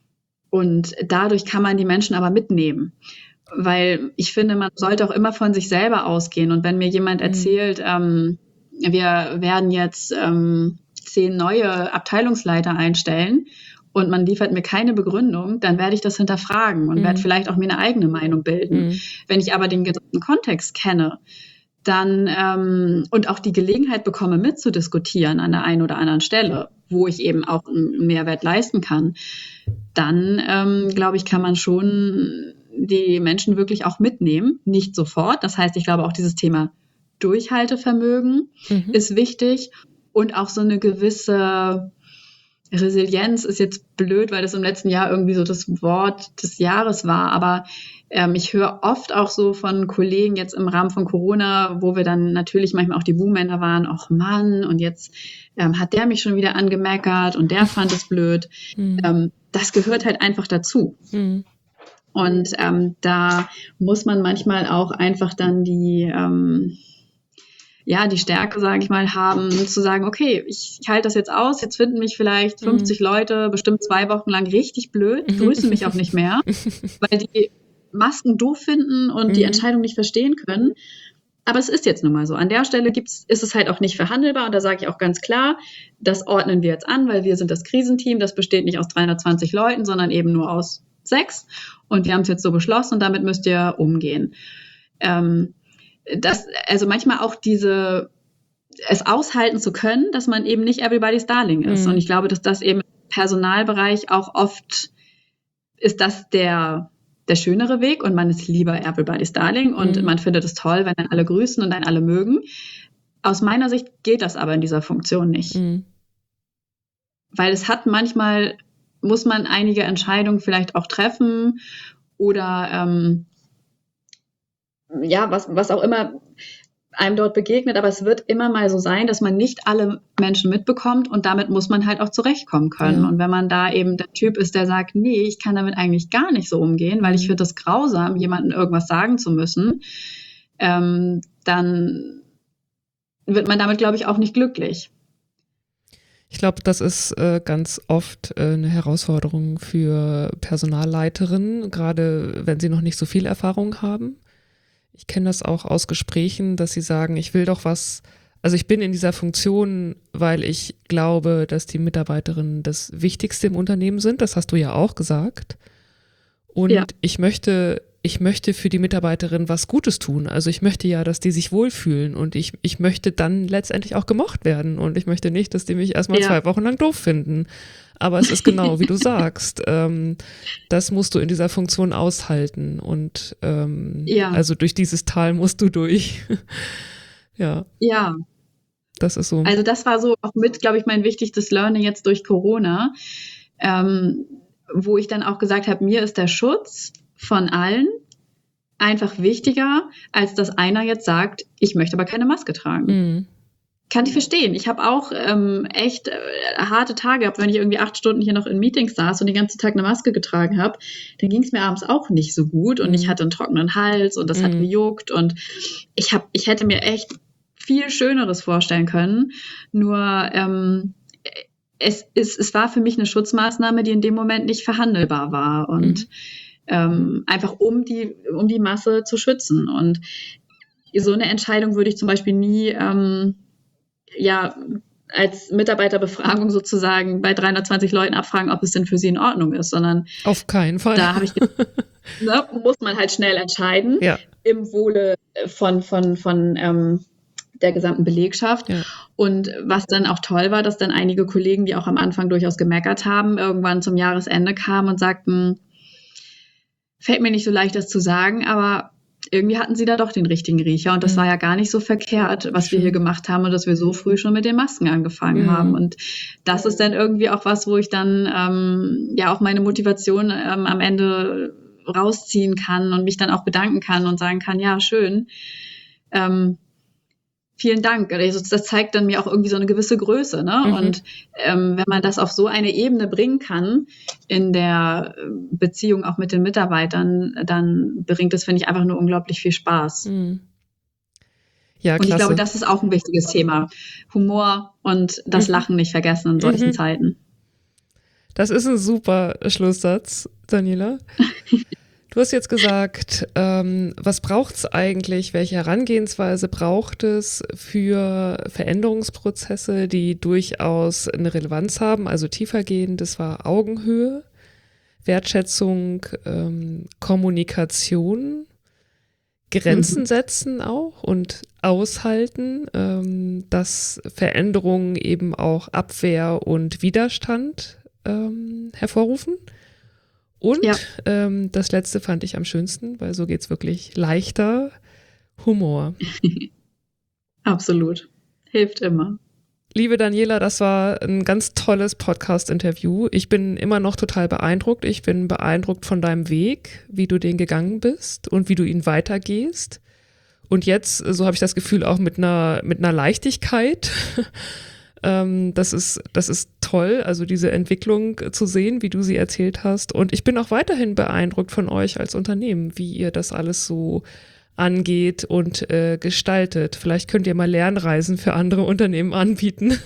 und dadurch kann man die Menschen aber mitnehmen. Weil ich finde, man sollte auch immer von sich selber ausgehen. Und wenn mir jemand erzählt, ähm, wir werden jetzt ähm, zehn neue Abteilungsleiter einstellen und man liefert mir keine Begründung, dann werde ich das hinterfragen und Mhm. werde vielleicht auch mir eine eigene Meinung bilden. Mhm. Wenn ich aber den gesamten Kontext kenne, dann ähm, und auch die Gelegenheit bekomme, mitzudiskutieren an der einen oder anderen Stelle, wo ich eben auch einen Mehrwert leisten kann, dann ähm, glaube ich, kann man schon die Menschen wirklich auch mitnehmen. Nicht sofort. Das heißt, ich glaube auch dieses Thema Durchhaltevermögen Mhm. ist wichtig und auch so eine gewisse Resilienz ist jetzt blöd, weil das im letzten Jahr irgendwie so das Wort des Jahres war. Aber ähm, ich höre oft auch so von Kollegen jetzt im Rahmen von Corona, wo wir dann natürlich manchmal auch die Buhmänner waren, ach Mann, und jetzt ähm, hat der mich schon wieder angemeckert und der fand es blöd. Mhm. Ähm, das gehört halt einfach dazu. Mhm. Und ähm, da muss man manchmal auch einfach dann die, ähm, ja, die Stärke, sage ich mal, haben, zu sagen, okay, ich, ich halte das jetzt aus, jetzt finden mich vielleicht fünfzig Mhm. Leute bestimmt zwei Wochen lang richtig blöd, grüßen mich auch nicht mehr, weil die Masken doof finden und die Mhm. Entscheidung nicht verstehen können. Aber es ist jetzt nun mal so. An der Stelle gibt's, ist es halt auch nicht verhandelbar. Und da sage ich auch ganz klar, das ordnen wir jetzt an, weil wir sind das Krisenteam. Das besteht nicht aus dreihundertzwanzig Leuten, sondern eben nur aus sechs. Und wir haben es jetzt so beschlossen und damit müsst ihr umgehen. Ähm, das, also manchmal auch diese, es aushalten zu können, dass man eben nicht everybody's darling ist. Mhm. Und ich glaube, dass das eben Personalbereich auch oft ist das der, der schönere Weg und man ist lieber Everybody's Darling und Mhm. man findet es toll, wenn dann alle grüßen und einen alle mögen. Aus meiner Sicht geht das aber in dieser Funktion nicht. Mhm. Weil es hat manchmal, muss man einige Entscheidungen vielleicht auch treffen oder ähm, ja, was, was auch immer einem dort begegnet, aber es wird immer mal so sein, dass man nicht alle Menschen mitbekommt und damit muss man halt auch zurechtkommen können. Ja. Und wenn man da eben der Typ ist, der sagt, nee, ich kann damit eigentlich gar nicht so umgehen, weil ich Mhm. finde das grausam, jemandem irgendwas sagen zu müssen, ähm, dann wird man damit, glaube ich, auch nicht glücklich. Ich glaube, das ist äh, ganz oft äh, eine Herausforderung für Personalleiterinnen, gerade wenn sie noch nicht so viel Erfahrung haben. Ich kenne das auch aus Gesprächen, dass sie sagen, ich will doch was, also ich bin in dieser Funktion, weil ich glaube, dass die Mitarbeiterinnen das Wichtigste im Unternehmen sind. Das hast du ja auch gesagt. Und Ja. ich möchte, ich möchte für die Mitarbeiterin was Gutes tun. Also ich möchte ja, dass die sich wohlfühlen und ich, ich möchte dann letztendlich auch gemocht werden und ich möchte nicht, dass die mich erstmal Ja. zwei Wochen lang doof finden. Aber es ist genau, wie du sagst, ähm, das musst du in dieser Funktion aushalten und ähm, Ja. also durch dieses Tal musst du durch. Ja, Ja, das ist so. also das war so auch mit, glaube ich, mein wichtigstes Learning jetzt durch Corona, ähm, wo ich dann auch gesagt habe, mir ist der Schutz von allen einfach wichtiger, als dass einer jetzt sagt, ich möchte aber keine Maske tragen. Mhm. Kann ich verstehen. Ich habe auch ähm, echt äh, harte Tage gehabt, wenn ich irgendwie acht Stunden hier noch in Meetings saß und den ganzen Tag eine Maske getragen habe, dann ging es mir abends auch nicht so gut und Mhm. ich hatte einen trockenen Hals und das hat Mhm. gejuckt und ich hab, ich hätte mir echt viel Schöneres vorstellen können. Nur ähm, es, es, es war für mich eine Schutzmaßnahme, die in dem Moment nicht verhandelbar war und Mhm. ähm, einfach um die, um die Masse zu schützen. Und so eine Entscheidung würde ich zum Beispiel nie ähm, ja, als Mitarbeiterbefragung sozusagen bei dreihundertzwanzig Leuten abfragen, ob es denn für sie in Ordnung ist, sondern Auf keinen Fall. da habe ich, ne, muss man halt schnell entscheiden, Ja. im Wohle von, von, von ähm, der gesamten Belegschaft. Ja. Und was dann auch toll war, dass dann einige Kollegen, die auch am Anfang durchaus gemeckert haben, irgendwann zum Jahresende kamen und sagten, fällt mir nicht so leicht, das zu sagen, aber irgendwie hatten sie da doch den richtigen Riecher und das Mhm. war ja gar nicht so verkehrt, was Schön. wir hier gemacht haben und dass wir so früh schon mit den Masken angefangen Mhm. haben. Und das ist dann irgendwie auch was, wo ich dann ähm, ja auch meine Motivation ähm, am Ende rausziehen kann und mich dann auch bedanken kann und sagen kann, ja, schön. Ähm, Vielen Dank. Also das zeigt dann mir auch irgendwie so eine gewisse Größe. Ne? Mhm. Und ähm, wenn man das auf so eine Ebene bringen kann in der Beziehung auch mit den Mitarbeitern, dann bringt das, finde ich, einfach nur unglaublich viel Spaß. Mhm. Ja, und ich klasse. glaube, das ist auch ein wichtiges Thema. Humor und das Mhm. Lachen nicht vergessen in solchen Mhm. Zeiten. Das ist ein super Schlusssatz, Daniela. Du hast jetzt gesagt, ähm, was braucht es eigentlich, welche Herangehensweise braucht es für Veränderungsprozesse, die durchaus eine Relevanz haben, also tiefergehend, das war Augenhöhe, Wertschätzung, ähm, Kommunikation, Grenzen Mhm. setzen auch und aushalten, ähm, dass Veränderungen eben auch Abwehr und Widerstand ähm, hervorrufen. Und Ja. ähm, das letzte fand ich am schönsten, weil so geht's wirklich leichter. Humor. Absolut. Hilft immer. Liebe Daniela, das war ein ganz tolles Podcast-Interview. Ich bin immer noch total beeindruckt. Ich bin beeindruckt von deinem Weg, wie du den gegangen bist und wie du ihn weitergehst. Und jetzt, so habe ich das Gefühl, auch mit einer, mit einer Leichtigkeit. ähm, das ist, das ist toll, also diese Entwicklung zu sehen, wie du sie erzählt hast. Und ich bin auch weiterhin beeindruckt von euch als Unternehmen, wie ihr das alles so angeht und äh, gestaltet. Vielleicht könnt ihr mal Lernreisen für andere Unternehmen anbieten.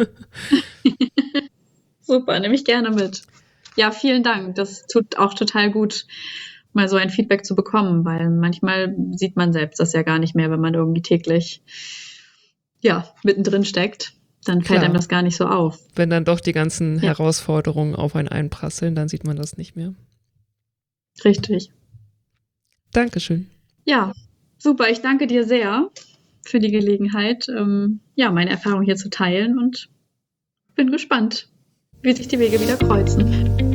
Super, nehme ich gerne mit. Ja, vielen Dank. Das tut auch total gut, mal so ein Feedback zu bekommen, weil manchmal sieht man selbst das ja gar nicht mehr, wenn man irgendwie täglich ja, mittendrin steckt. Dann fällt Klar. einem das gar nicht so auf. Wenn dann doch die ganzen Ja. Herausforderungen auf einen einprasseln, dann sieht man das nicht mehr. Richtig. Dankeschön. Ja, super. Ich danke dir sehr für die Gelegenheit, ähm, ja, meine Erfahrung hier zu teilen und bin gespannt. wie sich die Wege wieder kreuzen.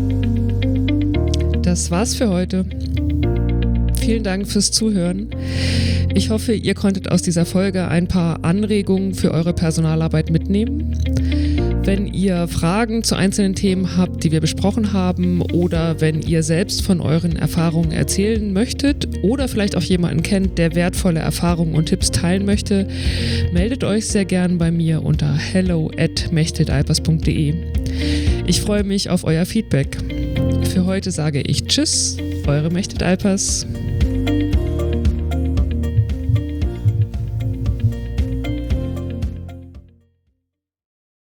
Das war's für heute. Vielen Dank fürs Zuhören. Ich hoffe, ihr konntet aus dieser Folge ein paar Anregungen für eure Personalarbeit mitnehmen. Wenn ihr Fragen zu einzelnen Themen habt, die wir besprochen haben, oder wenn ihr selbst von euren Erfahrungen erzählen möchtet oder vielleicht auch jemanden kennt, der wertvolle Erfahrungen und Tipps teilen möchte, meldet euch sehr gern bei mir unter hello at mechthildalpers punkt de. Ich freue mich auf euer Feedback. Für heute sage ich Tschüss, eure Mechthild Alpers.